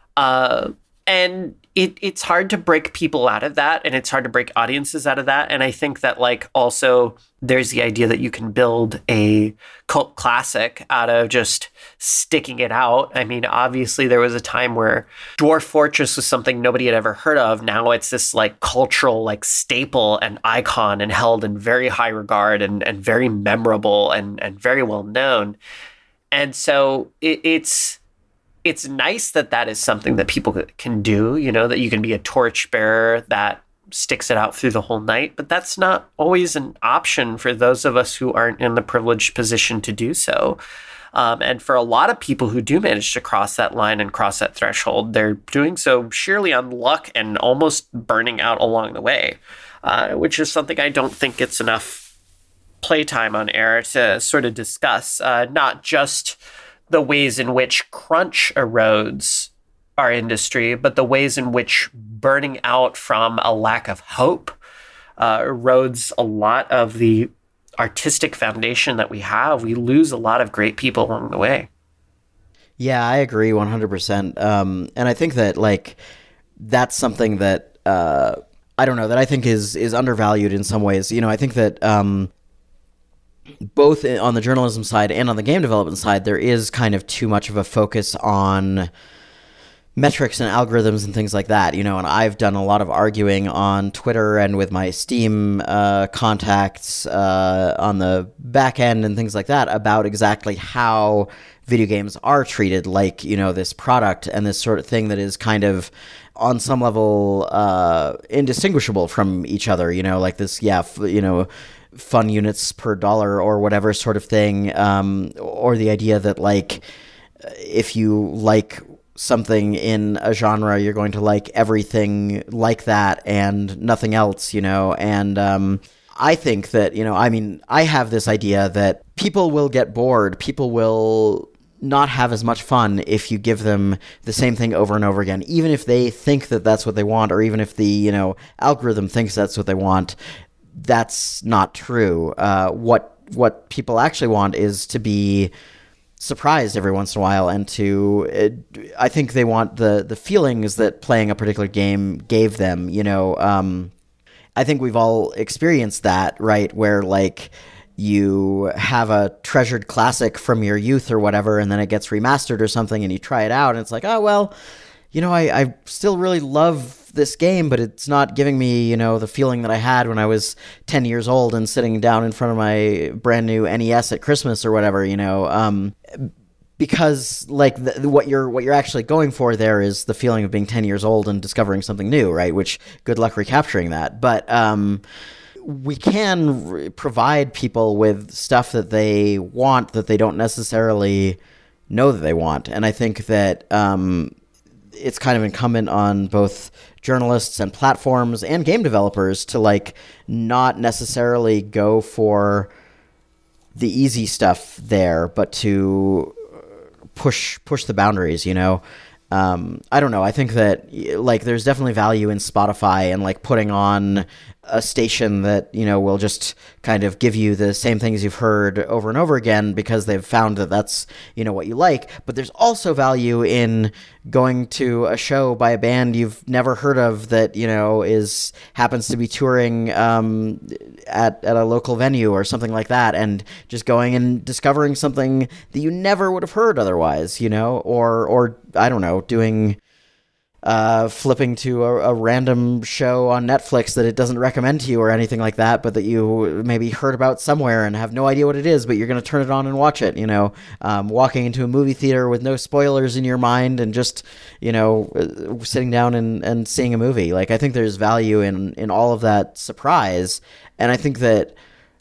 Speaker 1: Uh, and it it's hard to break people out of that, and it's hard to break audiences out of that. And I think that like also there's the idea that you can build a cult classic out of just sticking it out. I mean, obviously there was a time where Dwarf Fortress was something nobody had ever heard of. Now it's this like cultural like staple and icon and held in very high regard and, and very memorable and, and very well known. And so it, it's it's nice that that is something that people can do, you know, that you can be a torchbearer that sticks it out through the whole night. But that's not always an option for those of us who aren't in the privileged position to do so. Um, and for a lot of people who do manage to cross that line and cross that threshold, they're doing so sheerly on luck and almost burning out along the way, uh, which is something I don't think gets enough playtime on air to sort of discuss, uh, not just the ways in which crunch erodes our industry, but the ways in which burning out from a lack of hope uh, erodes a lot of the artistic foundation that we have. We lose a lot of great people along the way.
Speaker 2: Yeah, I agree one hundred percent. Um, and I think that like that's something that uh, I don't know, that I think is is undervalued in some ways. You know, I think that um, both on the journalism side and on the game development side, there is kind of too much of a focus on metrics and algorithms and things like that, you know, and I've done a lot of arguing on Twitter and with my Steam uh, contacts uh, on the back end and things like that about exactly how video games are treated like, you know, this product and this sort of thing that is kind of on some level uh, indistinguishable from each other, you know, like this, yeah, f- you know, fun units per dollar or whatever sort of thing, um, or the idea that like if you like something in a genre, you're going to like everything like that and nothing else, you know. And um, I think that, you know, I mean, I have this idea that people will get bored, people will not have as much fun if you give them the same thing over and over again, even if they think that that's what they want, or even if the, you know, algorithm thinks that's what they want. That's not true. Uh, what what people actually want is to be surprised every once in a while, and to uh, I think they want the the feelings that playing a particular game gave them. You know, um, I think we've all experienced that, right? Where like you have a treasured classic from your youth or whatever, and then it gets remastered or something, and you try it out, and it's like, oh well, you know, I, I still really love this game, but it's not giving me, you know, the feeling that I had when I was ten years old and sitting down in front of my brand new N E S at Christmas or whatever, you know, um, because like the, what you're what you're actually going for there is the feeling of being ten years old and discovering something new, right? Which good luck recapturing that. But um, we can r- provide people with stuff that they want that they don't necessarily know that they want. And I think that um, it's kind of incumbent on both journalists and platforms and game developers to like not necessarily go for the easy stuff there, but to push push the boundaries, you know. Um, I don't know. I think that like there's definitely value in Spotify and like putting on a station that, you know, will just kind of give you the same things you've heard over and over again because they've found that that's, you know, what you like. But there's also value in going to a show by a band you've never heard of that, you know, is happens to be touring um, at, at a local venue or something like that, and just going and discovering something that you never would have heard otherwise, you know, or, or I don't know, doing... Uh, flipping to a, a random show on Netflix that it doesn't recommend to you or anything like that, but that you maybe heard about somewhere and have no idea what it is, but you're going to turn it on and watch it, you know, um, walking into a movie theater with no spoilers in your mind and just, you know, uh, sitting down and, and seeing a movie. Like, I think there's value in, in all of that surprise. And I think that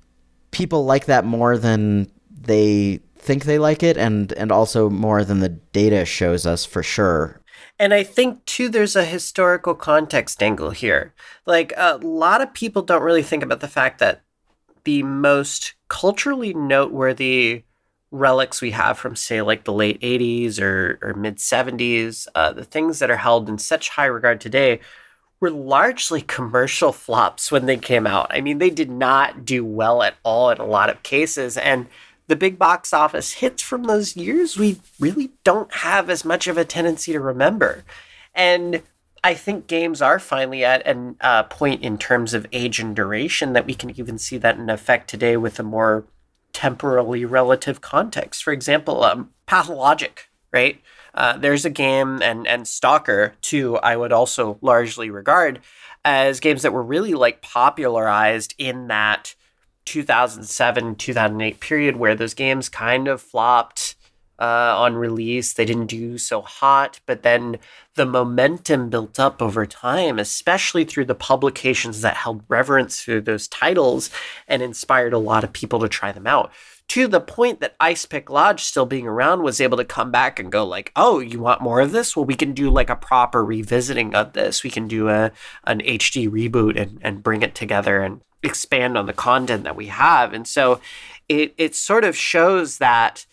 Speaker 2: people like that more than they think they like it, and, and also more than the data shows us for sure.
Speaker 1: And I think, too, there's a historical context angle here. Like, a lot of people don't really think about the fact that the most culturally noteworthy relics we have from, say, like the late eighties or, or mid-seventies, uh, the things that are held in such high regard today, were largely commercial flops when they came out. I mean, they did not do well at all in a lot of cases. And the big box office hits from those years, we really don't have as much of a tendency to remember. And I think games are finally at a uh, point in terms of age and duration that we can even see that in effect today with a more temporally relative context. For example, um, Pathologic, right? Uh, there's a game, and, and Stalker, too, I would also largely regard as games that were really like popularized in that two thousand seven, two thousand eight period where those games kind of flopped uh, on release. They didn't do so hot, but then the momentum built up over time, especially through the publications that held reverence through those titles and inspired a lot of people to try them out. To the point that Ice Pick Lodge, still being around, was able to come back and go like, oh, you want more of this? Well, we can do like a proper revisiting of this. We can do a an H D reboot and, and bring it together and expand on the content that we have. And so it it sort of shows that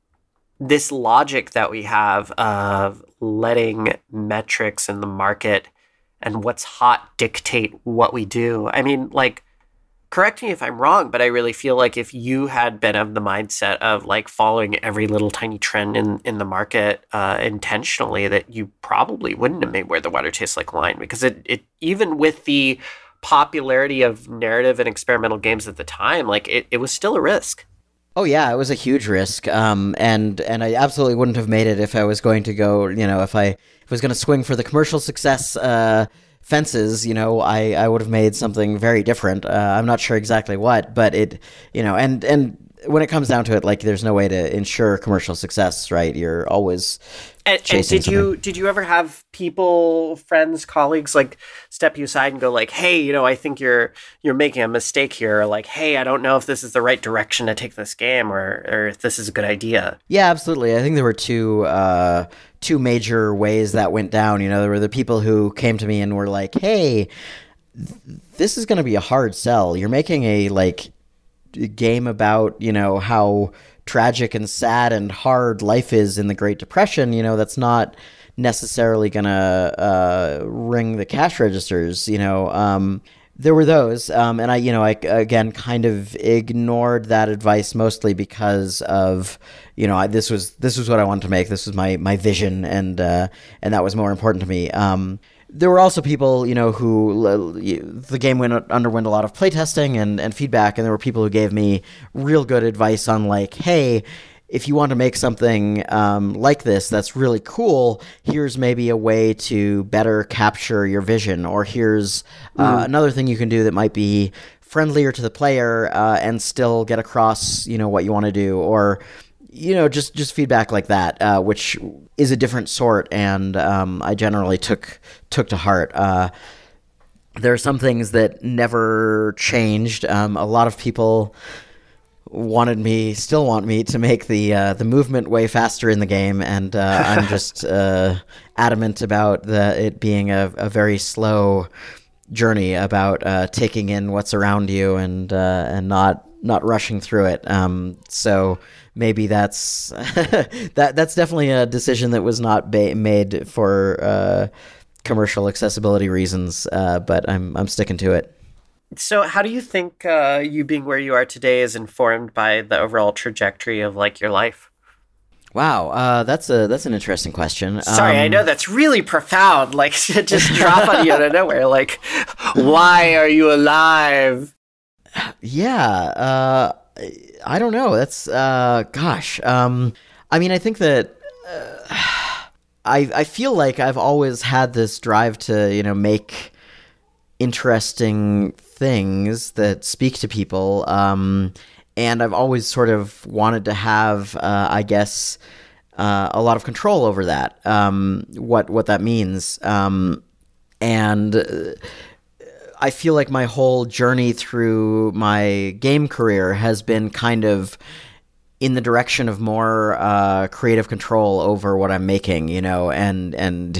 Speaker 1: this logic that we have of letting metrics in the market and what's hot dictate what we do. I mean, like, correct me if I'm wrong, but I really feel like if you had been of the mindset of like following every little tiny trend in, in the market uh, intentionally, that you probably wouldn't have made Where the Water Tastes Like Wine, because it, it even with the popularity of narrative and experimental games at the time, like it, it was still a risk.
Speaker 2: Oh yeah, it was a huge risk, um, and and I absolutely wouldn't have made it if I was going to go, you know, if I if I was going to swing for the commercial success uh, fences, you know, I, I would have made something very different. Uh, I'm not sure exactly what, but it, you know, and and when it comes down to it, like, there's no way to ensure commercial success, right? You're always
Speaker 1: and,
Speaker 2: chasing
Speaker 1: and did
Speaker 2: something.
Speaker 1: you did you ever have people, friends, colleagues, like step you aside and go like, hey, you know, I think you're you're making a mistake here, or like, hey, I don't know if this is the right direction to take this game, or or if this is a good idea?
Speaker 2: Yeah, absolutely. I think there were two uh, two major ways that went down. You know, there were the people who came to me and were like, hey, th- this is going to be a hard sell. You're making a like game about, you know, how tragic and sad and hard life is in the Great Depression. You know, that's not necessarily gonna uh, ring the cash registers. You know, um, there were those, um, and I, you know, I again kind of ignored that advice mostly because of, you know, I, this was this was what I wanted to make. This was my my vision, and uh, and that was more important to me. Um, There were also people, you know, who the game went underwent a lot of playtesting and, and feedback, and there were people who gave me real good advice on like, hey, if you want to make something um, like this that's really cool, here's maybe a way to better capture your vision, or here's uh, mm. another thing you can do that might be friendlier to the player uh, and still get across, you know, what you want to do, or, you know, just, just feedback like that, uh, which is a different sort, and um, I generally took took to heart. Uh, there are some things that never changed. Um, a lot of people wanted me, still want me to make the uh, the movement way faster in the game, and uh, I'm just uh, adamant about the, it being a, a very slow journey, about uh, taking in what's around you and uh, and not not rushing through it. Um, so maybe that's that that's definitely a decision that was not ba- made for uh, commercial accessibility reasons, uh, but I'm I'm sticking to it.
Speaker 1: So how do you think uh, you being where you are today is informed by the overall trajectory of like your life?
Speaker 2: Wow, uh, that's a that's an interesting question.
Speaker 1: Sorry,
Speaker 2: um,
Speaker 1: I know that's really profound. Like, just drop on you out of nowhere. Like, why are you alive?
Speaker 2: Yeah, uh, I don't know. That's uh, gosh. Um, I mean, I think that uh, I I feel like I've always had this drive to, you know, make interesting things that speak to people. Um, and I've always sort of wanted to have, uh, I guess, uh, a lot of control over that. Um, what what that means. Um, and uh, I feel like my whole journey through my game career has been kind of in the direction of more uh, creative control over what I'm making, you know, and and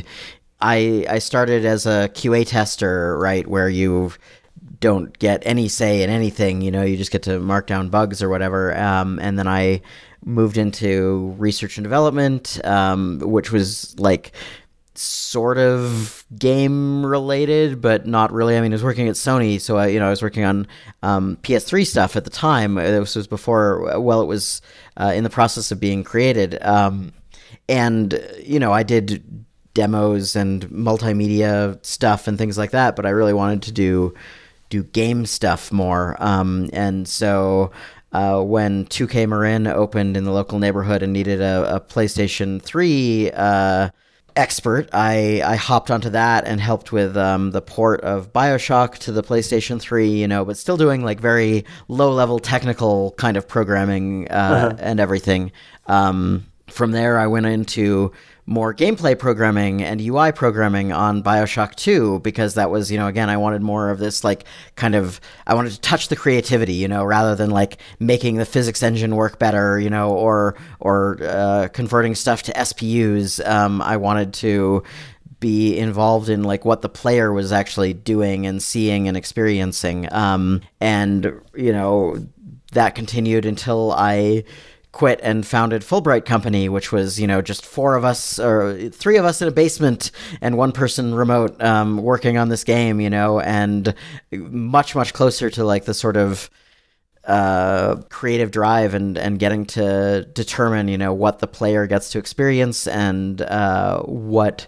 Speaker 2: I I started as a Q A tester, right, where you don't get any say in anything, you know, you just get to mark down bugs or whatever. Um, and then I moved into research and development, um, which was like sort of game related, but not really. I mean, I was working at Sony, so I, you know, I was working on um, P S three stuff at the time. This was before, well, it was uh, in the process of being created. Um, and, you know, I did demos and multimedia stuff and things like that, but I really wanted to do do game stuff more. Um, and so uh, when two K Marin opened in the local neighborhood and needed a, a PlayStation three uh, expert, I, I hopped onto that and helped with um, the port of BioShock to the PlayStation three, you know, but still doing like very low-level technical kind of programming uh, uh-huh. and everything. Um, from there, I went into more gameplay programming and U I programming on BioShock two, because that was, you know, again, I wanted more of this like kind of, I wanted to touch the creativity, you know, rather than like making the physics engine work better, you know, or or uh, converting stuff to S P Us. Um, I wanted to be involved in like what the player was actually doing and seeing and experiencing. Um, and, you know, that continued until I quit and founded Fullbright Company, which was, you know, just four of us, or three of us in a basement and one person remote, um, working on this game, you know, and much, much closer to like the sort of uh, creative drive and, and getting to determine, you know, what the player gets to experience and uh, what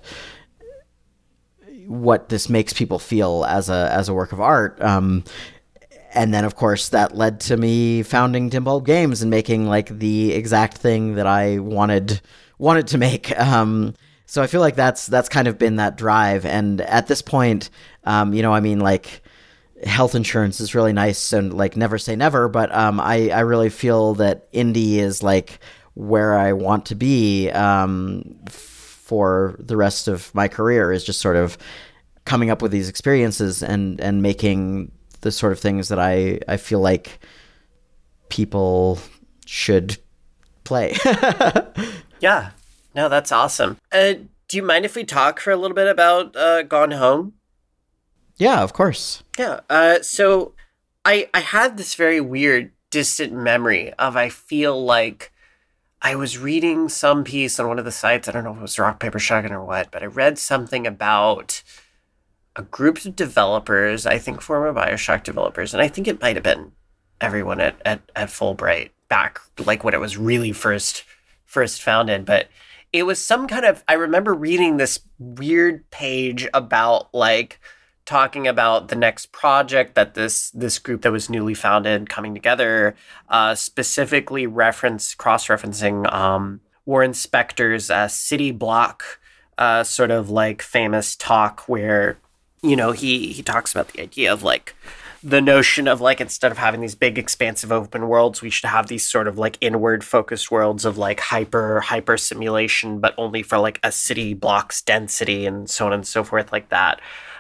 Speaker 2: what this makes people feel as a as a work of art. Um, And then, of course, that led to me founding Dim Bulb Games and making like the exact thing that I wanted wanted to make. Um, so I feel like that's that's kind of been that drive. And at this point, um, you know, I mean, like health insurance is really nice and like never say never. But um, I I really feel that indie is like where I want to be um, for the rest of my career, is just sort of coming up with these experiences and and making the sort of things that I, I feel like people should play.
Speaker 1: Yeah. No, that's awesome. Uh, do you mind if we talk for a little bit about uh, Gone Home?
Speaker 2: Yeah, of course.
Speaker 1: Yeah. Uh, so I I had this very weird, distant memory of, I feel like I was reading some piece on one of the sites. I don't know if it was Rock, Paper, Shotgun or what, but I read something about a group of developers, I think former BioShock developers, and I think it might have been everyone at, at, at Fullbright back, like when it was really first first founded. But it was some kind of, I remember reading this weird page about like talking about the next project that this this group that was newly founded coming together, uh, specifically reference, cross-referencing um, Warren Spector's uh, City Block uh, sort of like famous talk where, you know, he, he talks about the idea of like the notion of like, instead of having these big expansive open worlds, we should have these sort of like inward focused worlds of like hyper, hyper simulation, but only for like a city block's density and so on and so forth like that.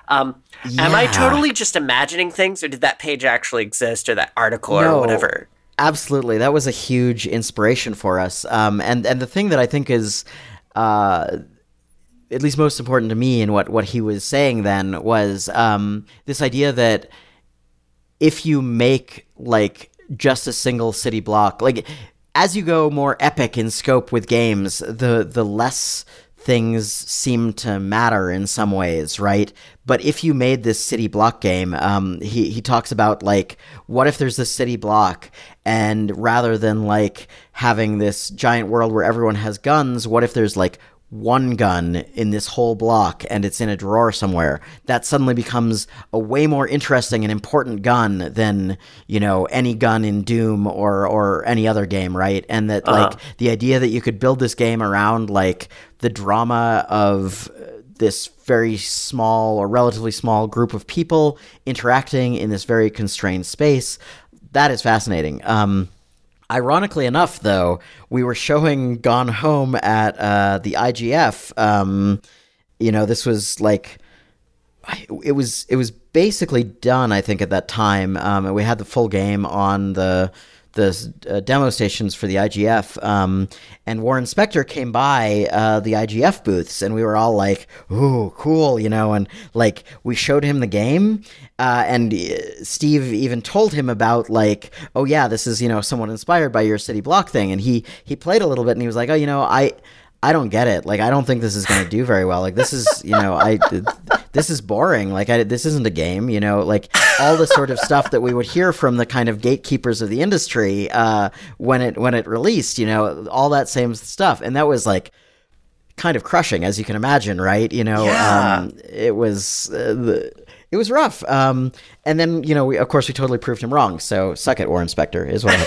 Speaker 1: Um,
Speaker 2: Yeah.
Speaker 1: Am I totally just imagining things, or did that page actually exist, or that article,
Speaker 2: No.
Speaker 1: or whatever?
Speaker 2: Absolutely, that was a huge inspiration for us. Um, and and the thing that I think is, uh, at least most important to me, and what what he was saying then was um, this idea that if you make like just a single city block, like as you go more epic in scope with games, the the less things seem to matter in some ways, right? But if you made this city block game, um, he, he talks about, like, what if there's this city block, and rather than, like, having this giant world where everyone has guns, what if there's, like, one gun in this whole block and it's in a drawer somewhere? That suddenly becomes a way more interesting and important gun than, you know, any gun in Doom or or any other game, right? And that uh-huh. like the idea that you could build this game around like the drama of this very small or relatively small group of people interacting in this very constrained space, that is fascinating. Um Ironically enough, though, we were showing Gone Home at uh, the I G F. Um, you know, this was like it was it was basically done, I think, at that time. Um, and we had the full game on the the uh, demo stations for the I G F. Um, and Warren Spector came by uh, the I G F booths, and we were all like, "Ooh, cool," you know. And like we showed him the game. Uh, and Steve even told him about like, oh yeah, this is, you know, somewhat inspired by your city block thing. And he, he played a little bit and he was like, oh, you know, I, I don't get it. Like, I don't think this is going to do very well. Like, this is, you know, I, this is boring. Like, I, this isn't a game, you know, like all the sort of stuff that we would hear from the kind of gatekeepers of the industry, uh, when it, when it released, you know, all that same stuff. And that was like kind of crushing, as you can imagine. Right. You know,
Speaker 1: yeah.
Speaker 2: um, it was, uh, the, It was rough. Um, and then, you know, we, of course, we totally proved him wrong. So suck it, Warren Spector, is what I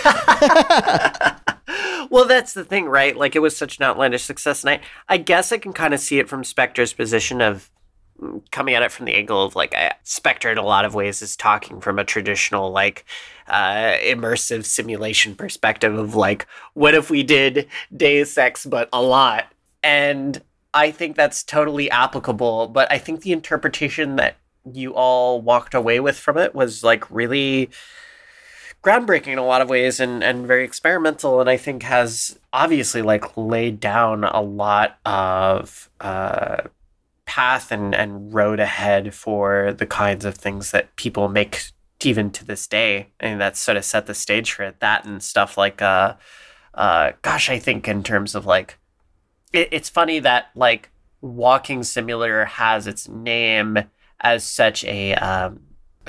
Speaker 2: have to say.
Speaker 1: Well, that's the thing, right? Like, it was such an outlandish success. And I, I guess I can kind of see it from Spector's position of coming at it from the angle of, like, I, Spector in a lot of ways is talking from a traditional, like, uh, immersive simulation perspective of, like, what if we did Deus Ex, but a lot? And I think that's totally applicable. But I think the interpretation that you all walked away with from it was like really groundbreaking in a lot of ways and, and very experimental. And I think has obviously like laid down a lot of uh, path and, and road ahead for the kinds of things that people make even to this day. And that's sort of set the stage for it. That and stuff like, uh, uh, gosh, I think in terms of like, it, it's funny that like Walking Simulator has its name as such a um,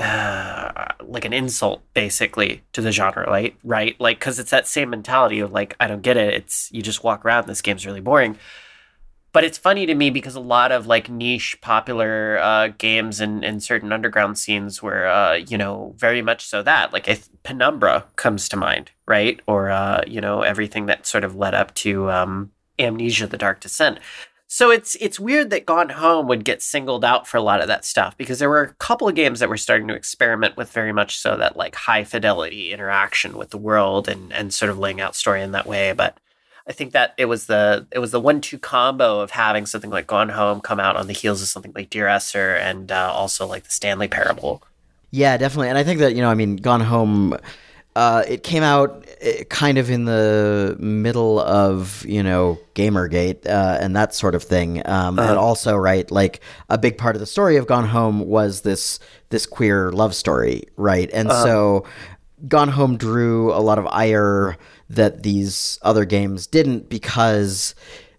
Speaker 1: uh, like an insult basically to the genre, right? Right, like because it's that same mentality of like, I don't get it. It's you just walk around. This game's really boring. But it's funny to me because a lot of like niche popular uh, games and in, in certain underground scenes were uh, you know very much so that like if Penumbra comes to mind, right? Or uh, you know everything that sort of led up to um, Amnesia: The Dark Descent. So it's it's weird that Gone Home would get singled out for a lot of that stuff because there were a couple of games that were starting to experiment with very much so that like high fidelity interaction with the world and, and sort of laying out story in that way. But I think that it was the it was the one two combo of having something like Gone Home come out on the heels of something like Dear Esther and uh, also like the Stanley Parable.
Speaker 2: Yeah, definitely. And I think that, you know, I mean, Gone Home, uh, it came out kind of in the middle of, you know, Gamergate uh, and that sort of thing. Um, uh, and also, right, like a big part of the story of Gone Home was this this queer love story, right? And uh, so Gone Home drew a lot of ire that these other games didn't because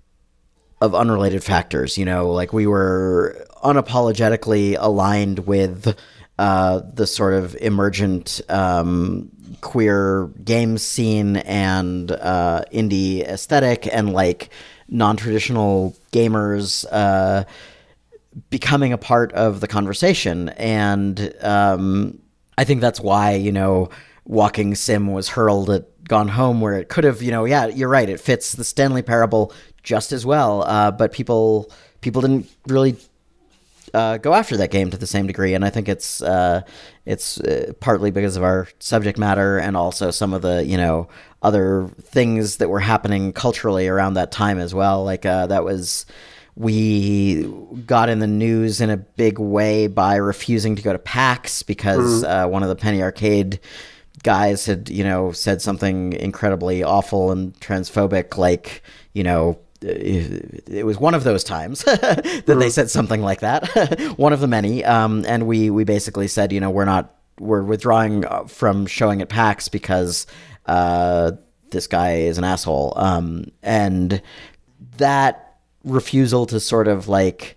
Speaker 2: of unrelated factors. You know, like we were unapologetically aligned with uh, the sort of emergent um, queer game scene and uh, indie aesthetic and like non-traditional gamers uh, becoming a part of the conversation. And um, I think that's why, you know, Walking Sim was hurled at Gone Home, where it could have, you know, yeah, you're right, it fits the Stanley Parable just as well, uh, but people people didn't really uh, go after that game to the same degree, and I think it's uh, it's uh, partly because of our subject matter and also some of the, you know, other things that were happening culturally around that time as well. Like uh, that was we got in the news in a big way by refusing to go to PAX because mm-hmm. uh, one of the Penny Arcade guys had, you know, said something incredibly awful and transphobic, like, you know, it, it was one of those times that mm-hmm. they said something like that, one of the many. Um, and we, we basically said, you know, we're not, we're withdrawing from showing at PAX because uh, this guy is an asshole. Um, and that refusal to sort of like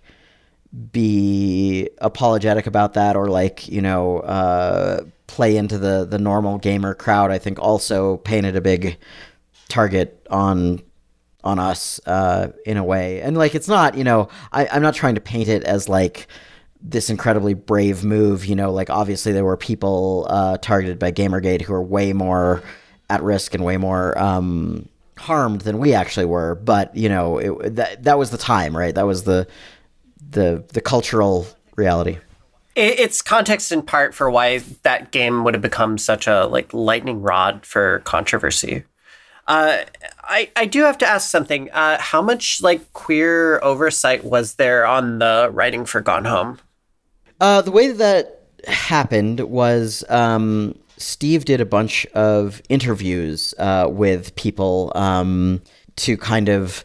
Speaker 2: be apologetic about that, or like, you know, uh, play into the, the normal gamer crowd, I think also painted a big target on on us uh, in a way. And like, it's not, you know, I, I'm not trying to paint it as like this incredibly brave move, you know, like obviously there were people uh, targeted by Gamergate who are way more at risk and way more um, harmed than we actually were. But, you know, it, that that was the time, right? That was the the the cultural reality.
Speaker 1: It's context in part for why that game would have become such a like lightning rod for controversy. Uh, I I do have to ask something. Uh, how much like queer oversight was there on the writing for Gone Home?
Speaker 2: Uh, the way that happened was um, Steve did a bunch of interviews uh, with people um, to kind of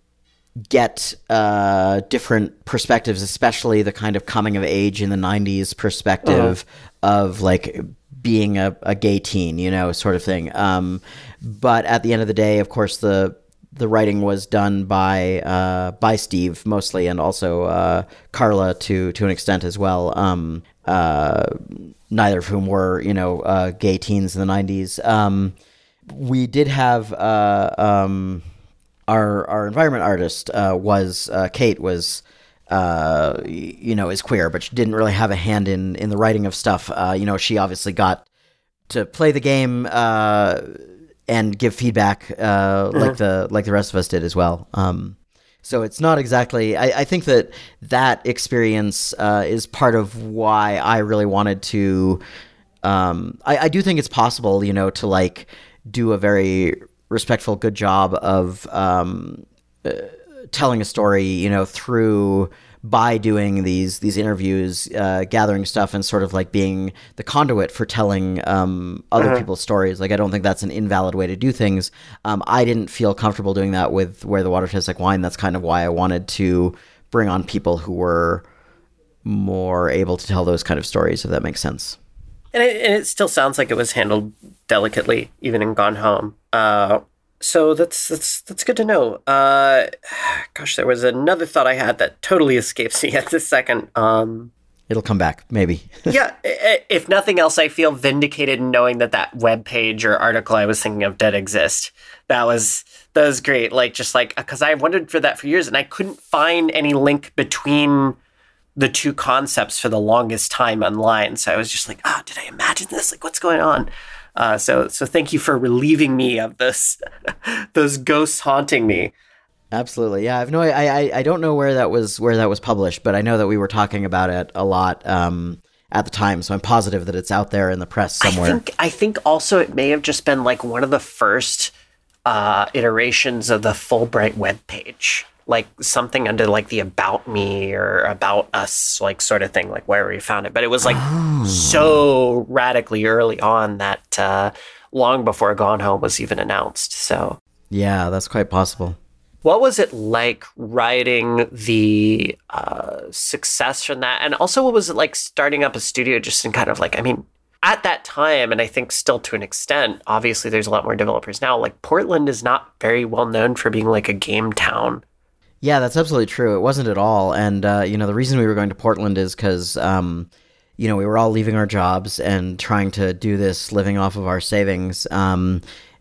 Speaker 2: get uh, different perspectives, especially the kind of coming of age in the nineties perspective uh-huh. of like being a, a gay teen, you know, sort of thing. Um, but at the end of the day, of course, the the writing was done by uh, by Steve mostly, and also uh, Carla to to an extent as well. Um, uh, neither of whom were, you know, uh, gay teens in the nineties. Um, we did have uh, um, our our environment artist uh, was uh, Kate was. Uh, you know, is queer, but she didn't really have a hand in, in the writing of stuff. Uh, you know, she obviously got to play the game uh, and give feedback uh, mm-hmm. like the like the rest of us did as well. Um, so it's not exactly. I, I think that that experience uh, is part of why I really wanted to. Um, I, I do think it's possible, you know, to like do a very respectful, good job of. Um, uh, telling a story, you know, through by doing these these interviews, uh, gathering stuff, and sort of like being the conduit for telling um, other uh-huh. people's stories. Like, I don't think that's an invalid way to do things. Um, I didn't feel comfortable doing that with Where the Water Tastes Like Wine. That's kind of why I wanted to bring on people who were more able to tell those kind of stories, if that makes sense.
Speaker 1: And it, and it still sounds like it was handled delicately, even in Gone Home. Uh, So that's that's that's good to know. Uh, gosh, there was another thought I had that totally escapes me at this second. Um,
Speaker 2: It'll come back, maybe.
Speaker 1: yeah, if nothing else, I feel vindicated in knowing that that webpage or article I was thinking of did exist. That was that was great. Like, just like, because I wondered for that for years, and I couldn't find any link between the two concepts for the longest time online. So I was just like, ah, oh, did I imagine this? Like, what's going on? Uh, so, so thank you for relieving me of this, those ghosts haunting me.
Speaker 2: Absolutely, yeah. I've no, I, I, I don't know where that was, where that was published, but I know that we were talking about it a lot um, at the time. So I'm positive that it's out there in the press somewhere.
Speaker 1: I think, I think also it may have just been like one of the first uh, iterations of the Fulbright webpage. Like something under like the About Me or About Us, like sort of thing, like where we found it. But it was like oh. so radically early on that uh, long before Gone Home was even announced. So
Speaker 2: yeah, that's quite possible.
Speaker 1: What was it like writing the uh, success from that? And also what was it like starting up a studio just in kind of like, I mean, at that time, and I think still to an extent, obviously there's a lot more developers now, like Portland is not very well known for being like a game town.
Speaker 2: Yeah, that's absolutely true. It wasn't at all. And, uh, you know, the reason we were going to Portland is because, um, you know, we were all leaving our jobs and trying to do this living off of our savings. Um,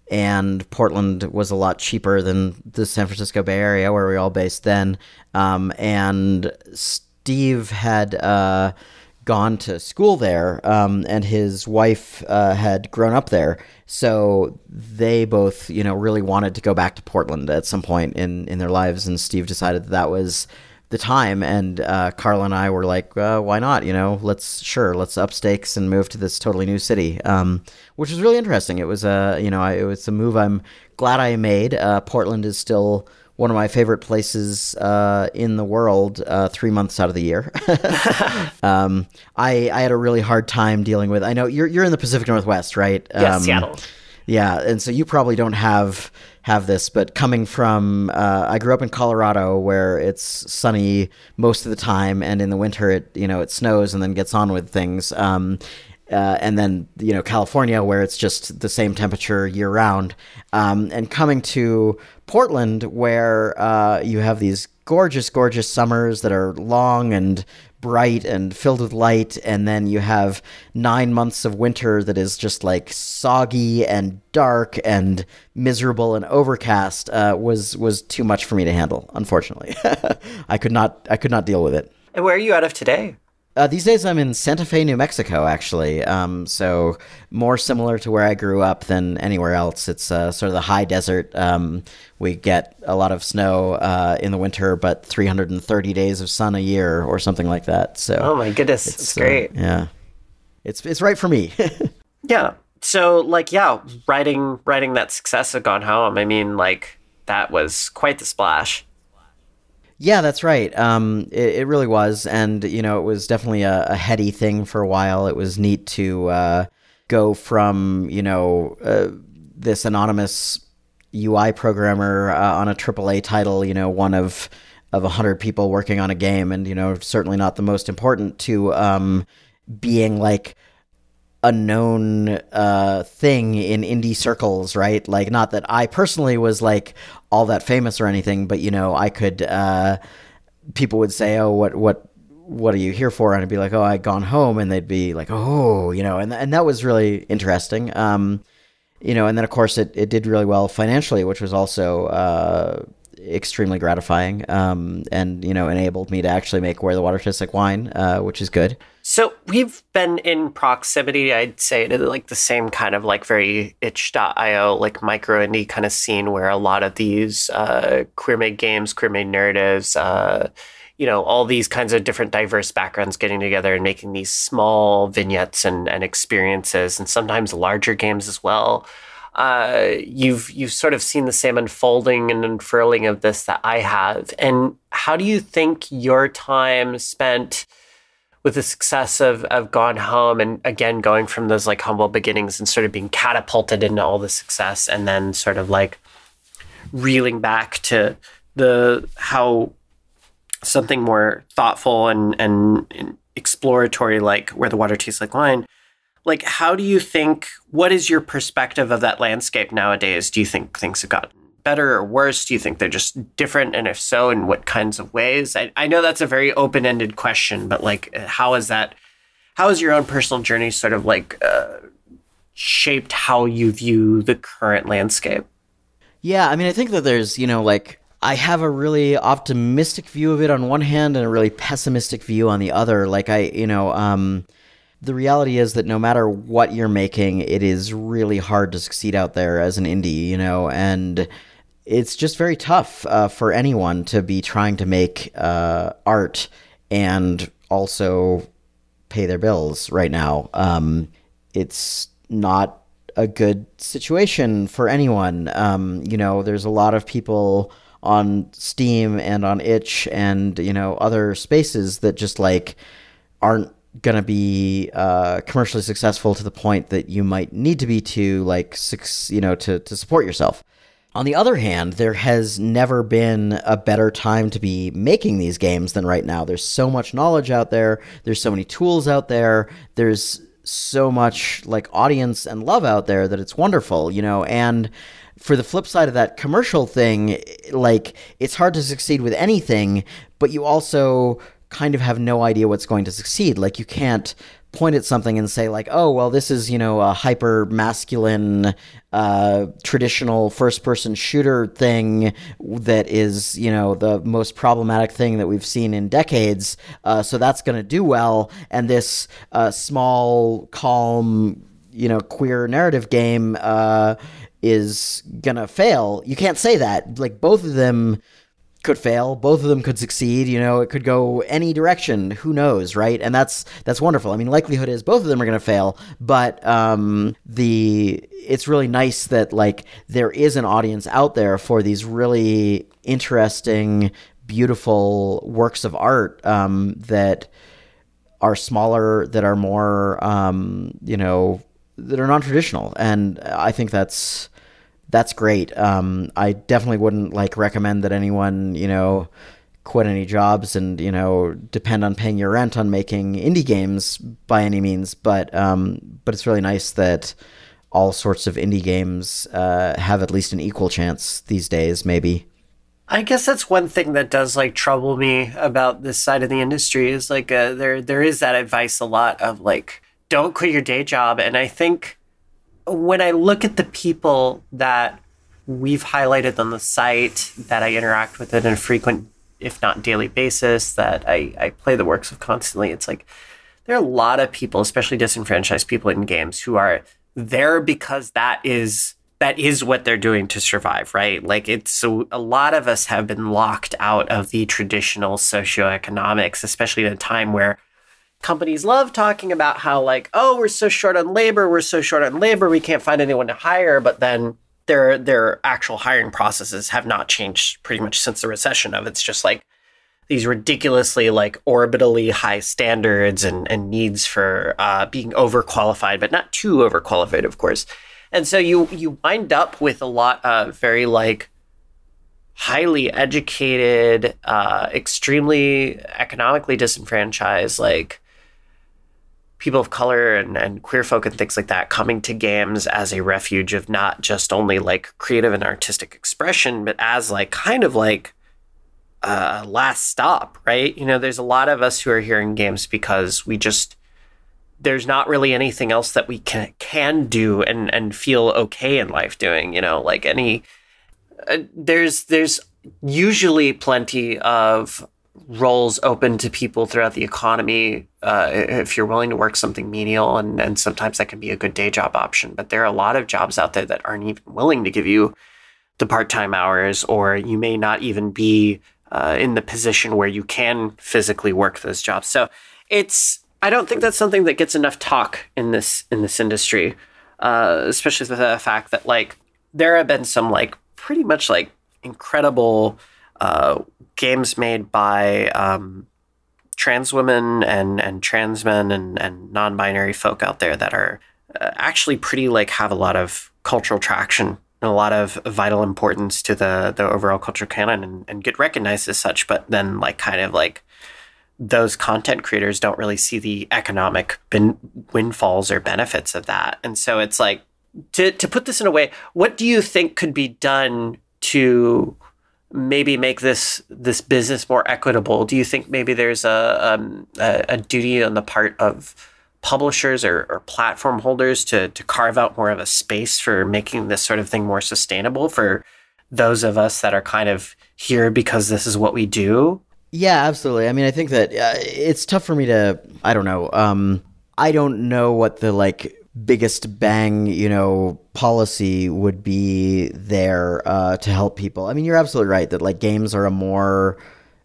Speaker 2: and Portland was a lot cheaper than the San Francisco Bay Area, where we were all based then. Um, and Steve had uh, gone to school there, um, and his wife uh, had grown up there. So they both, you know, really wanted to go back to Portland at some point in, in their lives, and Steve decided that, that was the time. And uh, Carla and I were like, uh, why not? You know, let's sure let's up stakes and move to this totally new city, um, which was really interesting. It was a, you know, I, it was a move I'm glad I made. Uh, Portland is still one of my favorite places uh, in the world uh, three months out of the year. um, I, I had a really hard time dealing with, I know you're you're in the Pacific Northwest, right?
Speaker 1: Yeah,
Speaker 2: um,
Speaker 1: Seattle.
Speaker 2: Yeah, and so you probably don't have have this, but coming from, uh, I grew up in Colorado where it's sunny most of the time, and in the winter it you know it snows and then gets on with things. Um, uh, and then you know California where it's just the same temperature year round, um, and coming to Portland where uh, you have these gorgeous, gorgeous summers that are long and bright and filled with light, and then you have nine months of winter that is just like soggy and dark and miserable and overcast. Uh, was was too much for me to handle, unfortunately. I could not I could not deal with it.
Speaker 1: And where are you out of today?
Speaker 2: Uh, these days I'm in Santa Fe, New Mexico, actually. Um, so more similar to where I grew up than anywhere else. It's uh, sort of the high desert. Um, we get a lot of snow uh, in the winter, but three hundred thirty days of sun a year or something like that. So
Speaker 1: oh my goodness, it's, it's great.
Speaker 2: Uh, yeah, it's it's right for me.
Speaker 1: Yeah. So like, yeah, writing writing that success of Gone Home. I mean, like that was quite the splash.
Speaker 2: Yeah, that's right. Um, it, it really was. And, you know, it was definitely a, a heady thing for a while. It was neat to uh, go from, you know, uh, this anonymous U I programmer uh, on a triple A title, you know, one of of one hundred people working on a game and, you know, certainly not the most important, to um, being like a known uh, thing in indie circles, right? Like, not that I personally was like all that famous or anything, but you know, I could. Uh, people would say, "Oh, what, what, what are you here for?" And I'd be like, "Oh, I'd Gone Home," and they'd be like, "Oh, you know," and and that was really interesting. Um, you know, and then of course it it did really well financially, which was also uh, extremely gratifying, um, and you know, enabled me to actually make Where the Water Tastes Like Wine, uh, which is good.
Speaker 1: So we've been in proximity, I'd say, to like the same kind of like very itch dot io, like micro indie kind of scene where a lot of these uh, queer made games, queer made narratives, uh, you know, all these kinds of different diverse backgrounds getting together and making these small vignettes and, and experiences, and sometimes larger games as well. Uh, you've you've sort of seen the same unfolding and unfurling of this that I have. And how do you think your time spent with the success of, of Gone Home, and again, going from those like humble beginnings and sort of being catapulted into all the success, and then sort of like reeling back to the how something more thoughtful and, and, and exploratory, like Where the Water Tastes Like Wine, like how do you think, what is your perspective of that landscape nowadays? Do you think things have gotten better or worse? Do you think they're just different? And if so, in what kinds of ways? I, I know that's a very open-ended question, but like, how is that, how has your own personal journey sort of like uh, shaped how you view the current landscape?
Speaker 2: Yeah, I mean, I think that there's, you know, like, I have a really optimistic view of it on one hand and a really pessimistic view on the other. Like, I, you know, um, the reality is that no matter what you're making, it is really hard to succeed out there as an indie, you know, and it's just very tough uh, for anyone to be trying to make uh, art and also pay their bills right now. Um, it's not a good situation for anyone. Um, you know, there's a lot of people on Steam and on itch and, you know, other spaces that just like aren't going to be uh, commercially successful to the point that you might need to be to like, you know, to, to support yourself. On the other hand, there has never been a better time to be making these games than right now. There's so much knowledge out there. There's so many tools out there. There's so much like audience and love out there that it's wonderful, you know, and for the flip side of that commercial thing, like it's hard to succeed with anything, but you also kind of have no idea what's going to succeed. Like you can't point at something and say like, oh, well, this is, you know, a hyper masculine, uh, traditional first person shooter thing that is, you know, the most problematic thing that we've seen in decades. Uh, so that's going to do well. And this, uh, small, calm, you know, queer narrative game, uh, is going to fail. You can't say that. Like both of them could fail. Both of them could succeed. You know, it could go any direction. Who knows, right? And that's that's wonderful. I mean, likelihood is both of them are going to fail, but um, the it's really nice that like there is an audience out there for these really interesting, beautiful works of art um, that are smaller, that are more, um, you know, that are non-traditional, and I think that's. That's great. Um, I definitely wouldn't like recommend that anyone, you know, quit any jobs and, you know, depend on paying your rent on making indie games by any means. But um, but it's really nice that all sorts of indie games uh, have at least an equal chance these days, maybe.
Speaker 1: I guess that's one thing that does like trouble me about this side of the industry is like uh, there there is that advice a lot of like, don't quit your day job. And I think when I look at the people that we've highlighted on the site, that I interact with on a frequent, if not daily basis, that I, I play the works of constantly, it's like there are a lot of people, especially disenfranchised people in games, who are there because that is that is what they're doing to survive, right? Like it's so a lot of us have been locked out of the traditional socioeconomics, especially at a time where companies love talking about how like, oh, we're so short on labor, we're so short on labor, we can't find anyone to hire. But then their their actual hiring processes have not changed pretty much since the recession of it's just like these ridiculously like orbitally high standards and, and needs for uh, being overqualified, but not too overqualified, of course. And so you you wind up with a lot of very like highly educated, uh, extremely economically disenfranchised, like people of color and, and queer folk and things like that coming to games as a refuge of not just only like creative and artistic expression, but as like kind of like a last stop, right? You know, there's a lot of us who are here in games because we just, there's not really anything else that we can, can do and, and feel okay in life doing, you know, like any, uh, there's, there's usually plenty of roles open to people throughout the economy uh, if you're willing to work something menial, and, and sometimes that can be a good day job option. But there are a lot of jobs out there that aren't even willing to give you the part-time hours, or you may not even be uh, in the position where you can physically work those jobs. So it's I don't think that's something that gets enough talk in this in this industry, uh, especially with the fact that like there have been some like pretty much like incredible uh, games made by um, trans women and, and trans men and, and non-binary folk out there that are uh, actually pretty like have a lot of cultural traction and a lot of vital importance to the, the overall cultural canon and, and get recognized as such. But then like kind of like those content creators don't really see the economic bin- windfalls or benefits of that. And so it's like, to, to put this in a way, what do you think could be done to maybe make this this business more equitable? Do you think maybe there's a um, a, a duty on the part of publishers or, or platform holders to to carve out more of a space for making this sort of thing more sustainable for those of us that are kind of here because this is what we do?
Speaker 2: Yeah, absolutely. I mean, I think that uh, it's tough for me to, I don't know. Um, I don't know what the like biggest bang, you know, policy would be there uh, to help people. I mean, you're absolutely right that like games are a more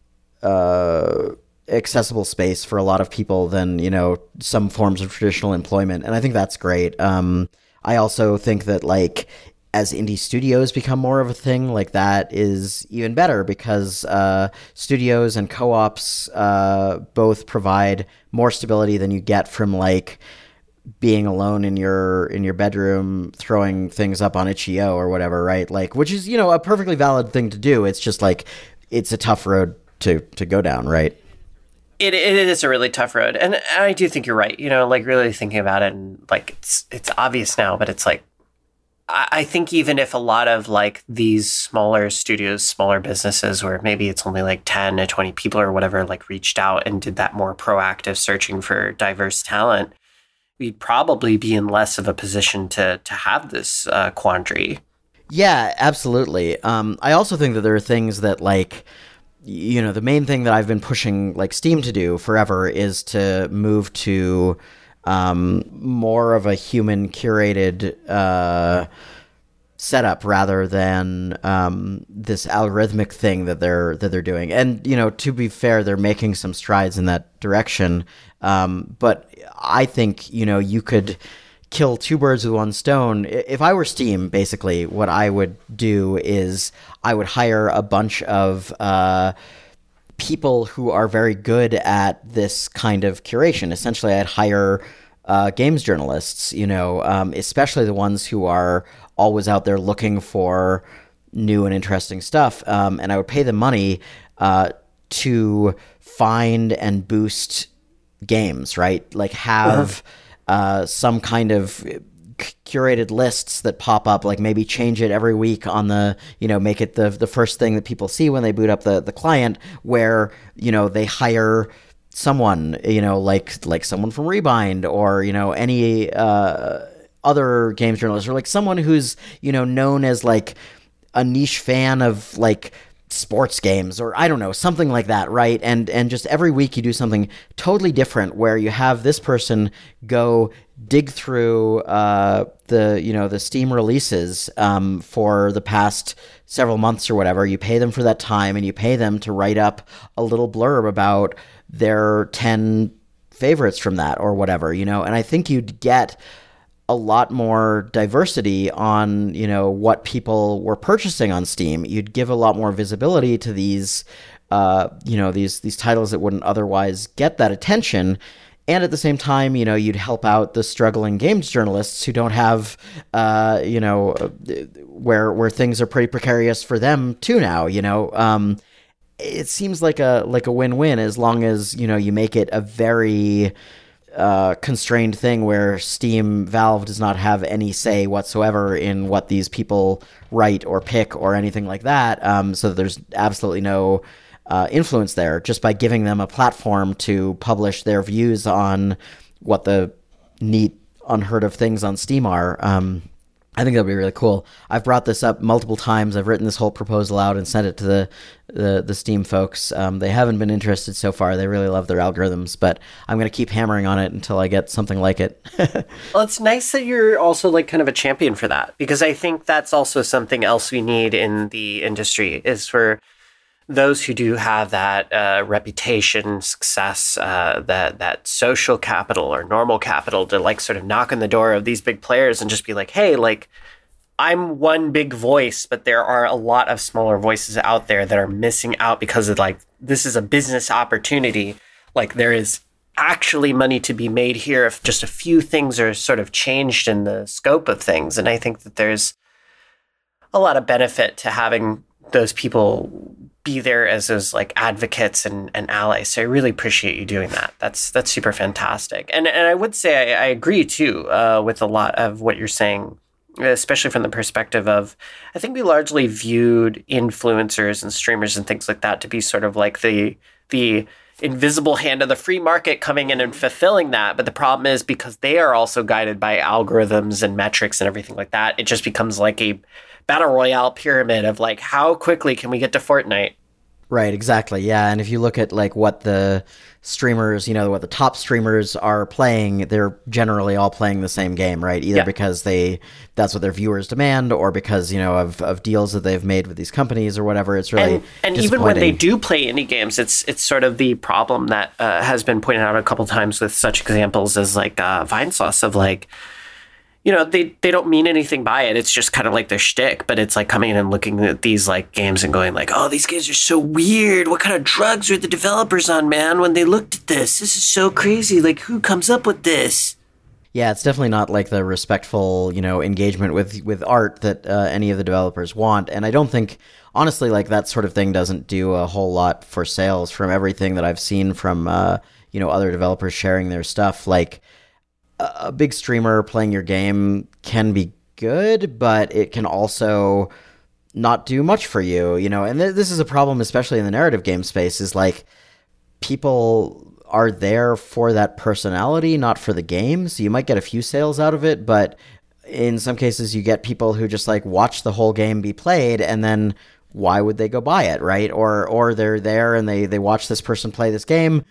Speaker 2: uh, accessible space for a lot of people than, you know, some forms of traditional employment. And I think that's great. Um, I also think that like as indie studios become more of a thing, like that is even better because uh, studios and co-ops uh, both provide more stability than you get from like being alone in your in your bedroom throwing things up on itch dot i o or whatever, right? Like, which is, you know, a perfectly valid thing to do. It's just like it's a tough road to to go down, right?
Speaker 1: It it is a really tough road, and I do think you're right. You know, like really thinking about it, and like it's it's obvious now, but it's like I, I think even if a lot of like these smaller studios, smaller businesses, where maybe it's only like ten to twenty people or whatever, like reached out and did that more proactive searching for diverse talent, we'd probably be in less of a position to to have this uh, quandary.
Speaker 2: Yeah, absolutely. Um, I also think that there are things that like, you know, the main thing that I've been pushing like Steam to do forever is to move to um, more of a human curated uh, setup rather than um, this algorithmic thing that they're that they're doing. And you know, to be fair, they're making some strides in that direction. Um, but I think you know you could kill two birds with one stone. If I were Steam, basically, what I would do is I would hire a bunch of uh, people who are very good at this kind of curation. Essentially, I'd hire uh, games journalists, you know, um, especially the ones who are always out there looking for new and interesting stuff. Um, and I would pay them money uh, to find and boost games, right? Like have... Uh-huh. Uh, some kind of curated lists that pop up, like maybe change it every week on the, you know, make it the the first thing that people see when they boot up the, the client, where, you know, they hire someone, you know, like like someone from Rebind or, you know, any uh, other games journalist, or like someone who's, you know, known as like a niche fan of like sports games, or I don't know, something like that, right? And and just every week you do something totally different, where you have this person go dig through uh, the you know the Steam releases um, for the past several months or whatever. You pay them for that time, and you pay them to write up a little blurb about their ten favorites from that or whatever, you know. And I think you'd get a lot more diversity on, you know, what people were purchasing on Steam. You'd give a lot more visibility to these, uh, you know, these these titles that wouldn't otherwise get that attention. And at the same time, you know, you'd help out the struggling games journalists who don't have, uh, you know, where where things are pretty precarious for them too now. You know, um, it seems like a like a win-win, as long as, you know, you make it a very Uh, constrained thing where Steam Valve does not have any say whatsoever in what these people write or pick or anything like that. Um, so there's absolutely no uh, influence there, just by giving them a platform to publish their views on what the neat, unheard of things on Steam are. Um, I think that'd be really cool. I've brought this up multiple times. I've written this whole proposal out and sent it to the the, the Steam folks. Um, they haven't been interested so far. They really love their algorithms, but I'm going to keep hammering on it until I get something like it.
Speaker 1: Well, it's nice that you're also like kind of a champion for that, because I think that's also something else we need in the industry, is for those who do have that uh, reputation, success, uh, that that social capital or normal capital to like sort of knock on the door of these big players and just be like, hey, like, I'm one big voice, but there are a lot of smaller voices out there that are missing out because of like, this is a business opportunity. Like, there is actually money to be made here if just a few things are sort of changed in the scope of things. And I think that there's a lot of benefit to having those people be there as those like advocates and, and allies. So I really appreciate you doing that. That's that's super fantastic. And and I would say I, I agree too uh, with a lot of what you're saying, especially from the perspective of, I think we largely viewed influencers and streamers and things like that to be sort of like the the invisible hand of the free market coming in and fulfilling that. But the problem is, because they are also guided by algorithms and metrics and everything like that, it just becomes like a battle royale pyramid of like, how quickly can we get to Fortnite?
Speaker 2: Right, exactly. Yeah, and if you look at like what the streamers, you know, what the top streamers are playing, they're generally all playing the same game, right? Either yeah. because they that's what their viewers demand, or because, you know, of, of deals that they've made with these companies or whatever. It's really
Speaker 1: and, and even when they do play indie games, it's it's sort of the problem that uh, has been pointed out a couple times with such examples as like uh, Vinesauce of like, you know, they, they don't mean anything by it. It's just kind of like their shtick, but it's like coming in and looking at these like games and going like, oh, these games are so weird. What kind of drugs are the developers on, man, when they looked at this? This is so crazy. Like, who comes up with this?
Speaker 2: Yeah, it's definitely not like the respectful, you know, engagement with, with art that uh, any of the developers want. And I don't think, honestly, like that sort of thing doesn't do a whole lot for sales from everything that I've seen from, uh, you know, other developers sharing their stuff. Like, a big streamer playing your game can be good, but it can also not do much for you, you know, and th- this is a problem, especially in the narrative game space, is like people are there for that personality, not for the game. So you might get a few sales out of it, but in some cases you get people who just like watch the whole game be played, and then why would they go buy it, right? Or or they're there and they, they watch this person play this game,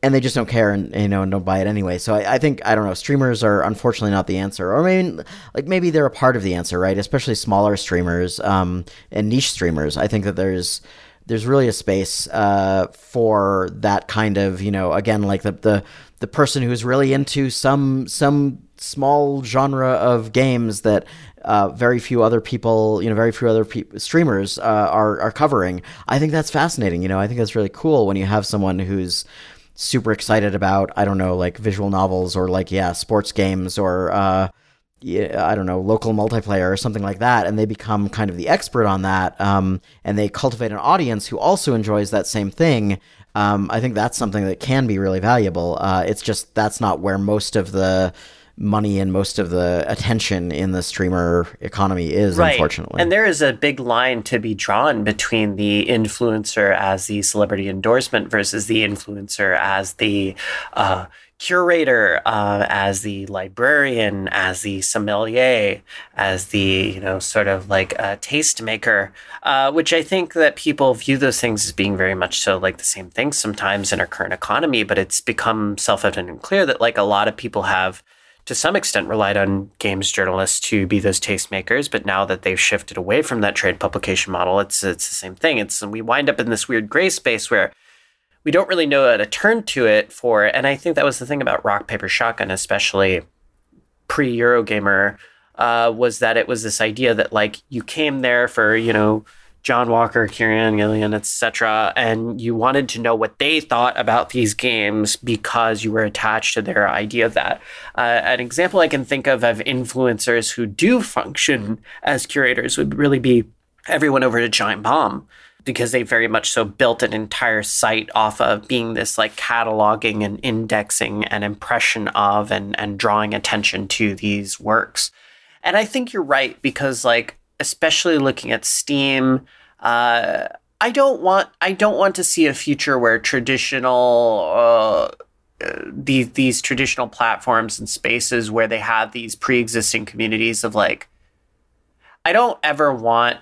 Speaker 2: and they just don't care and, you know, and don't buy it anyway. So I, I think, I don't know, streamers are unfortunately not the answer. Or maybe, like, maybe they're a part of the answer, right? Especially smaller streamers um, and niche streamers. I think that there's there's really a space uh, for that kind of, you know, again, like the the, the person who's really into some some small genre of games that uh, very few other people, you know, very few other pe- streamers uh, are are covering. I think that's fascinating. You know, I think that's really cool when you have someone who's super excited about, I don't know, like visual novels or like, yeah, sports games or, uh, yeah, I don't know, local multiplayer or something like that. And they become kind of the expert on that. Um, and they cultivate an audience who also enjoys that same thing. Um, I think that's something that can be really valuable. Uh, it's just, that's not where most of the money and most of the attention in the streamer economy is, right. Unfortunately.
Speaker 1: And there is a big line to be drawn between the influencer as the celebrity endorsement versus the influencer as the uh, curator, uh, as the librarian, as the sommelier, as the, you know, sort of like a tastemaker, uh, which I think that people view those things as being very much so like the same thing sometimes in our current economy, but it's become self-evident and clear that like a lot of people have to some extent relied on games journalists to be those tastemakers, but now that they've shifted away from that trade publication model, it's it's the same thing. It's we wind up in this weird gray space where we don't really know how to turn to it for, and I think that was the thing about Rock, Paper, Shotgun, especially pre-Eurogamer, uh, was that it was this idea that like you came there for, you know, John Walker, Kieran Gillian, et cetera, and you wanted to know what they thought about these games because you were attached to their idea of that. Uh, an example I can think of of influencers who do function as curators would really be everyone over to Giant Bomb, because they very much so built an entire site off of being this like cataloging and indexing and impression of and, and drawing attention to these works. And I think you're right, because like, especially looking at Steam, uh, I don't want I don't want to see a future where traditional uh, these these traditional platforms and spaces where they have these pre-existing communities of like, I don't ever want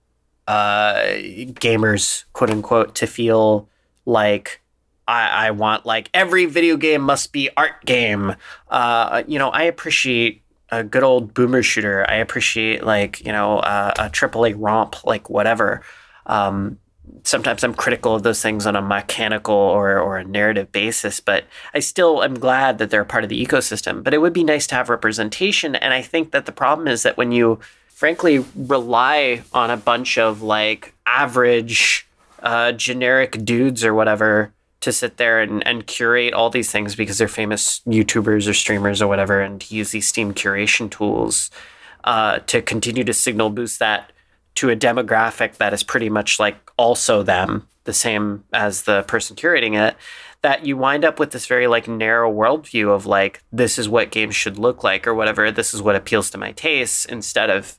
Speaker 1: uh, gamers, quote unquote, to feel like I, I want like every video game must be art game. Uh, you know, I appreciate a good old boomer shooter. I appreciate like, you know, uh, a triple A romp, like whatever. Um, sometimes I'm critical of those things on a mechanical or, or a narrative basis, but I still am glad that they're part of the ecosystem. But it would be nice to have representation. And I think that the problem is that when you frankly rely on a bunch of like average uh, generic dudes or whatever to sit there and, and curate all these things because they're famous YouTubers or streamers or whatever, and to use these Steam curation tools uh, to continue to signal boost that to a demographic that is pretty much like also them, the same as the person curating it, that you wind up with this very like narrow worldview of like, this is what games should look like or whatever, this is what appeals to my tastes, instead of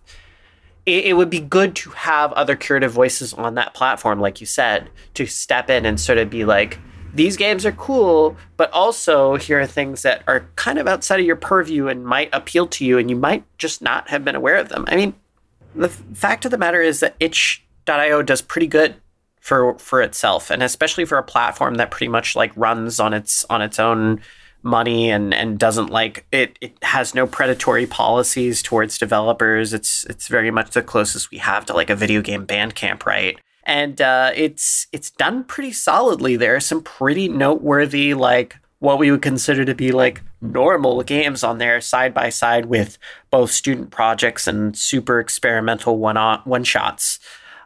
Speaker 1: it would be good to have other curative voices on that platform, like you said, to step in and sort of be like, these games are cool, but also here are things that are kind of outside of your purview and might appeal to you, and you might just not have been aware of them. I mean, the fact of the matter is that itch dot io does pretty good for for itself, and especially for a platform that pretty much like runs on its on its own money and and doesn't like it it has no predatory policies towards developers. It's it's very much the closest we have to like a video game Bandcamp, right? And uh it's it's done pretty solidly. There are some pretty noteworthy like what we would consider to be like normal games on there side by side with both student projects and super experimental one on one shots.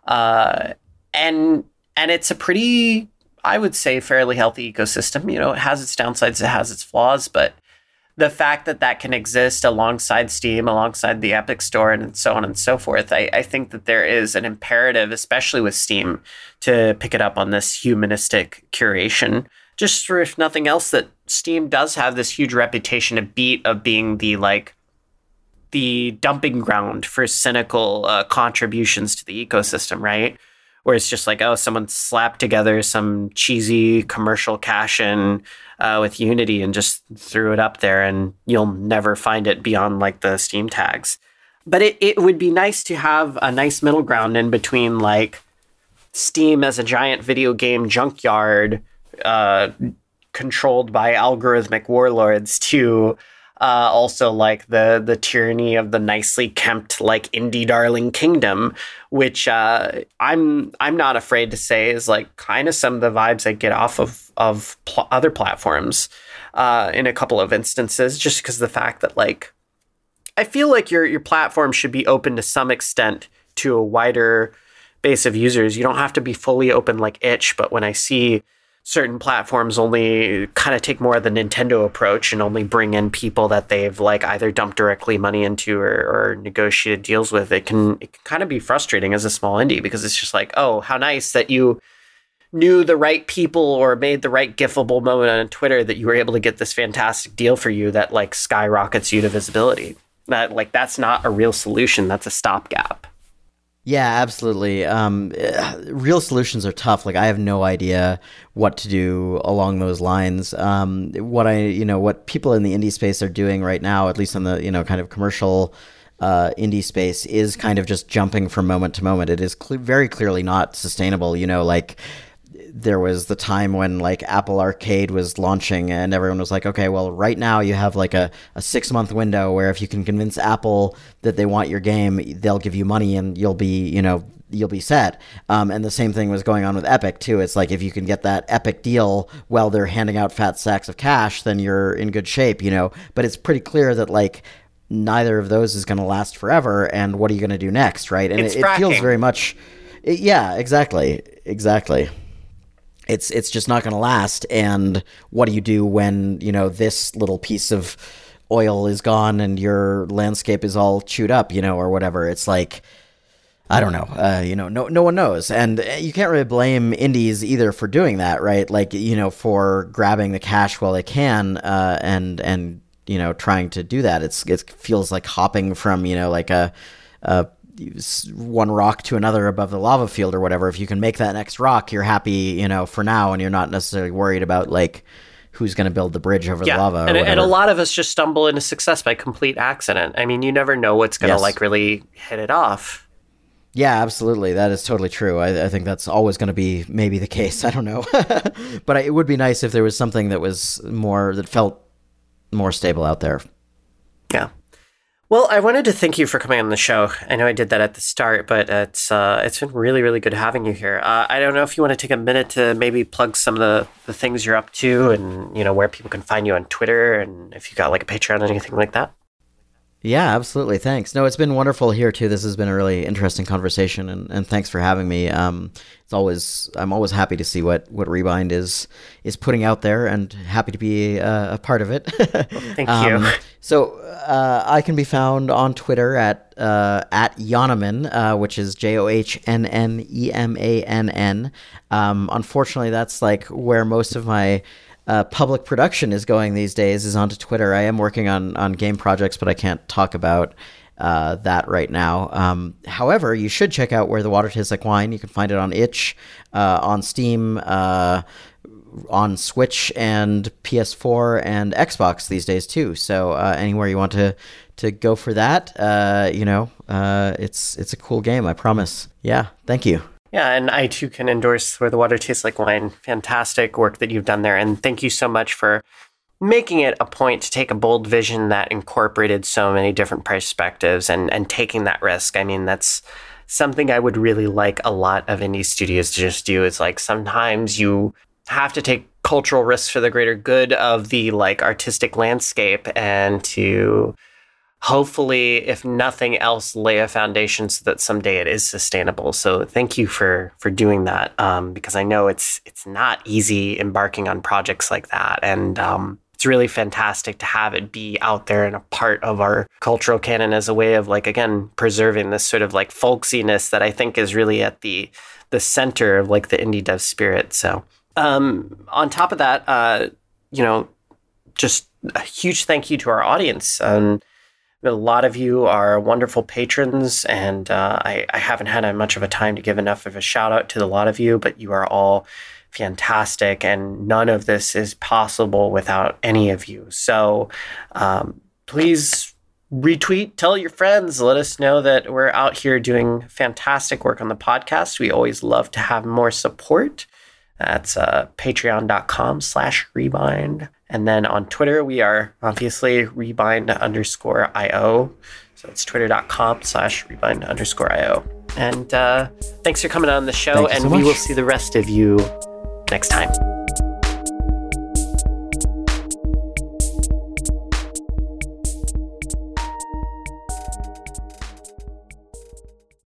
Speaker 1: Uh and and it's a pretty, I would say, fairly healthy ecosystem. You know, it has its downsides, it has its flaws, but the fact that that can exist alongside Steam, alongside the Epic Store, and so on and so forth, I, I think that there is an imperative, especially with Steam, to pick it up on this humanistic curation. Just for if nothing else, that Steam does have this huge reputation to beat of being the like the dumping ground for cynical uh, contributions to the ecosystem, right? Where it's just like, oh, someone slapped together some cheesy commercial cash-in uh, with Unity and just threw it up there, and you'll never find it beyond like the Steam tags. But it, it would be nice to have a nice middle ground in between like Steam as a giant video game junkyard, uh, controlled by algorithmic warlords to uh, also like the the tyranny of the nicely kempt like indie darling kingdom, which uh, I'm I'm not afraid to say is like kind of some of the vibes I get off of of pl- other platforms uh, in a couple of instances, just because of the fact that like I feel like your your platform should be open to some extent to a wider base of users. You don't have to be fully open like itch, but when I see certain platforms only kind of take more of the Nintendo approach and only bring in people that they've like either dumped directly money into or, or negotiated deals with, it can it can kind of be frustrating as a small indie, because it's just like, oh, how nice that you knew the right people or made the right gifable moment on Twitter that you were able to get this fantastic deal for you that like skyrockets you to visibility. That like that's not a real solution. That's a stopgap.
Speaker 2: Yeah, absolutely. Um, real solutions are tough. Like I have no idea what to do along those lines. Um, what I, you know, what people in the indie space are doing right now, at least on the, you know, kind of commercial uh, indie space, is kind of just jumping from moment to moment. It is cle- very clearly not sustainable. You know, like there was the time when like Apple Arcade was launching and everyone was like, okay, well, right now you have like a, a six month window where if you can convince Apple that they want your game, they'll give you money and you'll be, you know, you'll be set. Um, and the same thing was going on with Epic too. It's like, if you can get that Epic deal while they're handing out fat sacks of cash, then you're in good shape, you know, but it's pretty clear that like neither of those is going to last forever. And what are you going to do next? Right. And it, it feels very much, it, yeah, exactly. Exactly. It's it's just not going to last. And what do you do when, you know, this little piece of oil is gone and your landscape is all chewed up, you know, or whatever? It's like, I don't know, uh, you know, no no one knows. And you can't really blame indies either for doing that, right? Like, you know, for grabbing the cash while they can uh, and, and you know, trying to do that. It's It feels like hopping from, you know, like a... a one rock to another above the lava field or whatever. If you can make that next rock, you're happy, you know, for now, and you're not necessarily worried about like who's going to build the bridge over
Speaker 1: yeah.
Speaker 2: the lava. Or
Speaker 1: and,
Speaker 2: whatever.
Speaker 1: and a lot of us just stumble into success by complete accident. I mean, you never know what's going to yes. like really hit it off.
Speaker 2: Yeah, absolutely. That is totally true. I, I think that's always going to be maybe the case. I don't know, but I, it would be nice if there was something that was more that felt more stable out there.
Speaker 1: Yeah. Well, I wanted to thank you for coming on the show. I know I did that at the start, but it's uh, it's been really, really good having you here. Uh, I don't know if you want to take a minute to maybe plug some of the, the things you're up to and, you know, where people can find you on Twitter and if you got like a Patreon or anything like that.
Speaker 2: Yeah, absolutely. Thanks. No, it's been wonderful here too. This has been a really interesting conversation, and, and thanks for having me. Um, it's always I'm always happy to see what, what Rebind is is putting out there, and happy to be uh, a part of it.
Speaker 1: Well, thank um, you.
Speaker 2: So uh, I can be found on Twitter at uh, at Johnnemann, uh, which is J O H N N E M A N N. Um, unfortunately, that's like where most of my Uh, public production is going these days, is onto Twitter. I am working on on game projects, but I can't talk about uh, that right now. Um, however, you should check out Where the Water Tastes Like Wine. You can find it on itch, uh, on Steam, uh, on Switch and P S four and Xbox these days too. So uh, anywhere you want to to go for that, uh, you know, uh, it's it's a cool game, I promise. Yeah, thank you.
Speaker 1: Yeah, and I too can endorse Where the Water Tastes Like Wine. Fantastic work that you've done there. And thank you so much for making it a point to take a bold vision that incorporated so many different perspectives and, and taking that risk. I mean, that's something I would really like a lot of indie studios to just do. It's like sometimes you have to take cultural risks for the greater good of the like artistic landscape and to hopefully, if nothing else, lay a foundation so that someday it is sustainable. So thank you for for doing that, um, because I know it's it's not easy embarking on projects like that. And um, it's really fantastic to have it be out there and a part of our cultural canon as a way of, like, again, preserving this sort of like folksiness that I think is really at the the center of like the indie dev spirit. So um, on top of that, uh, you know, just a huge thank you to our audience. Um, A lot of you are wonderful patrons, and uh, I, I haven't had much of a time to give enough of a shout out to a lot of you, but you are all fantastic, and none of this is possible without any of you. So um, please retweet, tell your friends, let us know that we're out here doing fantastic work on the podcast. We always love to have more support. That's uh, patreon.com slash rebind. And then on Twitter, we are obviously rebind underscore IO. So it's twitter.com slash rebind underscore IO. And uh, thanks for coming on the show, and
Speaker 2: so
Speaker 1: we
Speaker 2: much.
Speaker 1: will see the rest of you next time.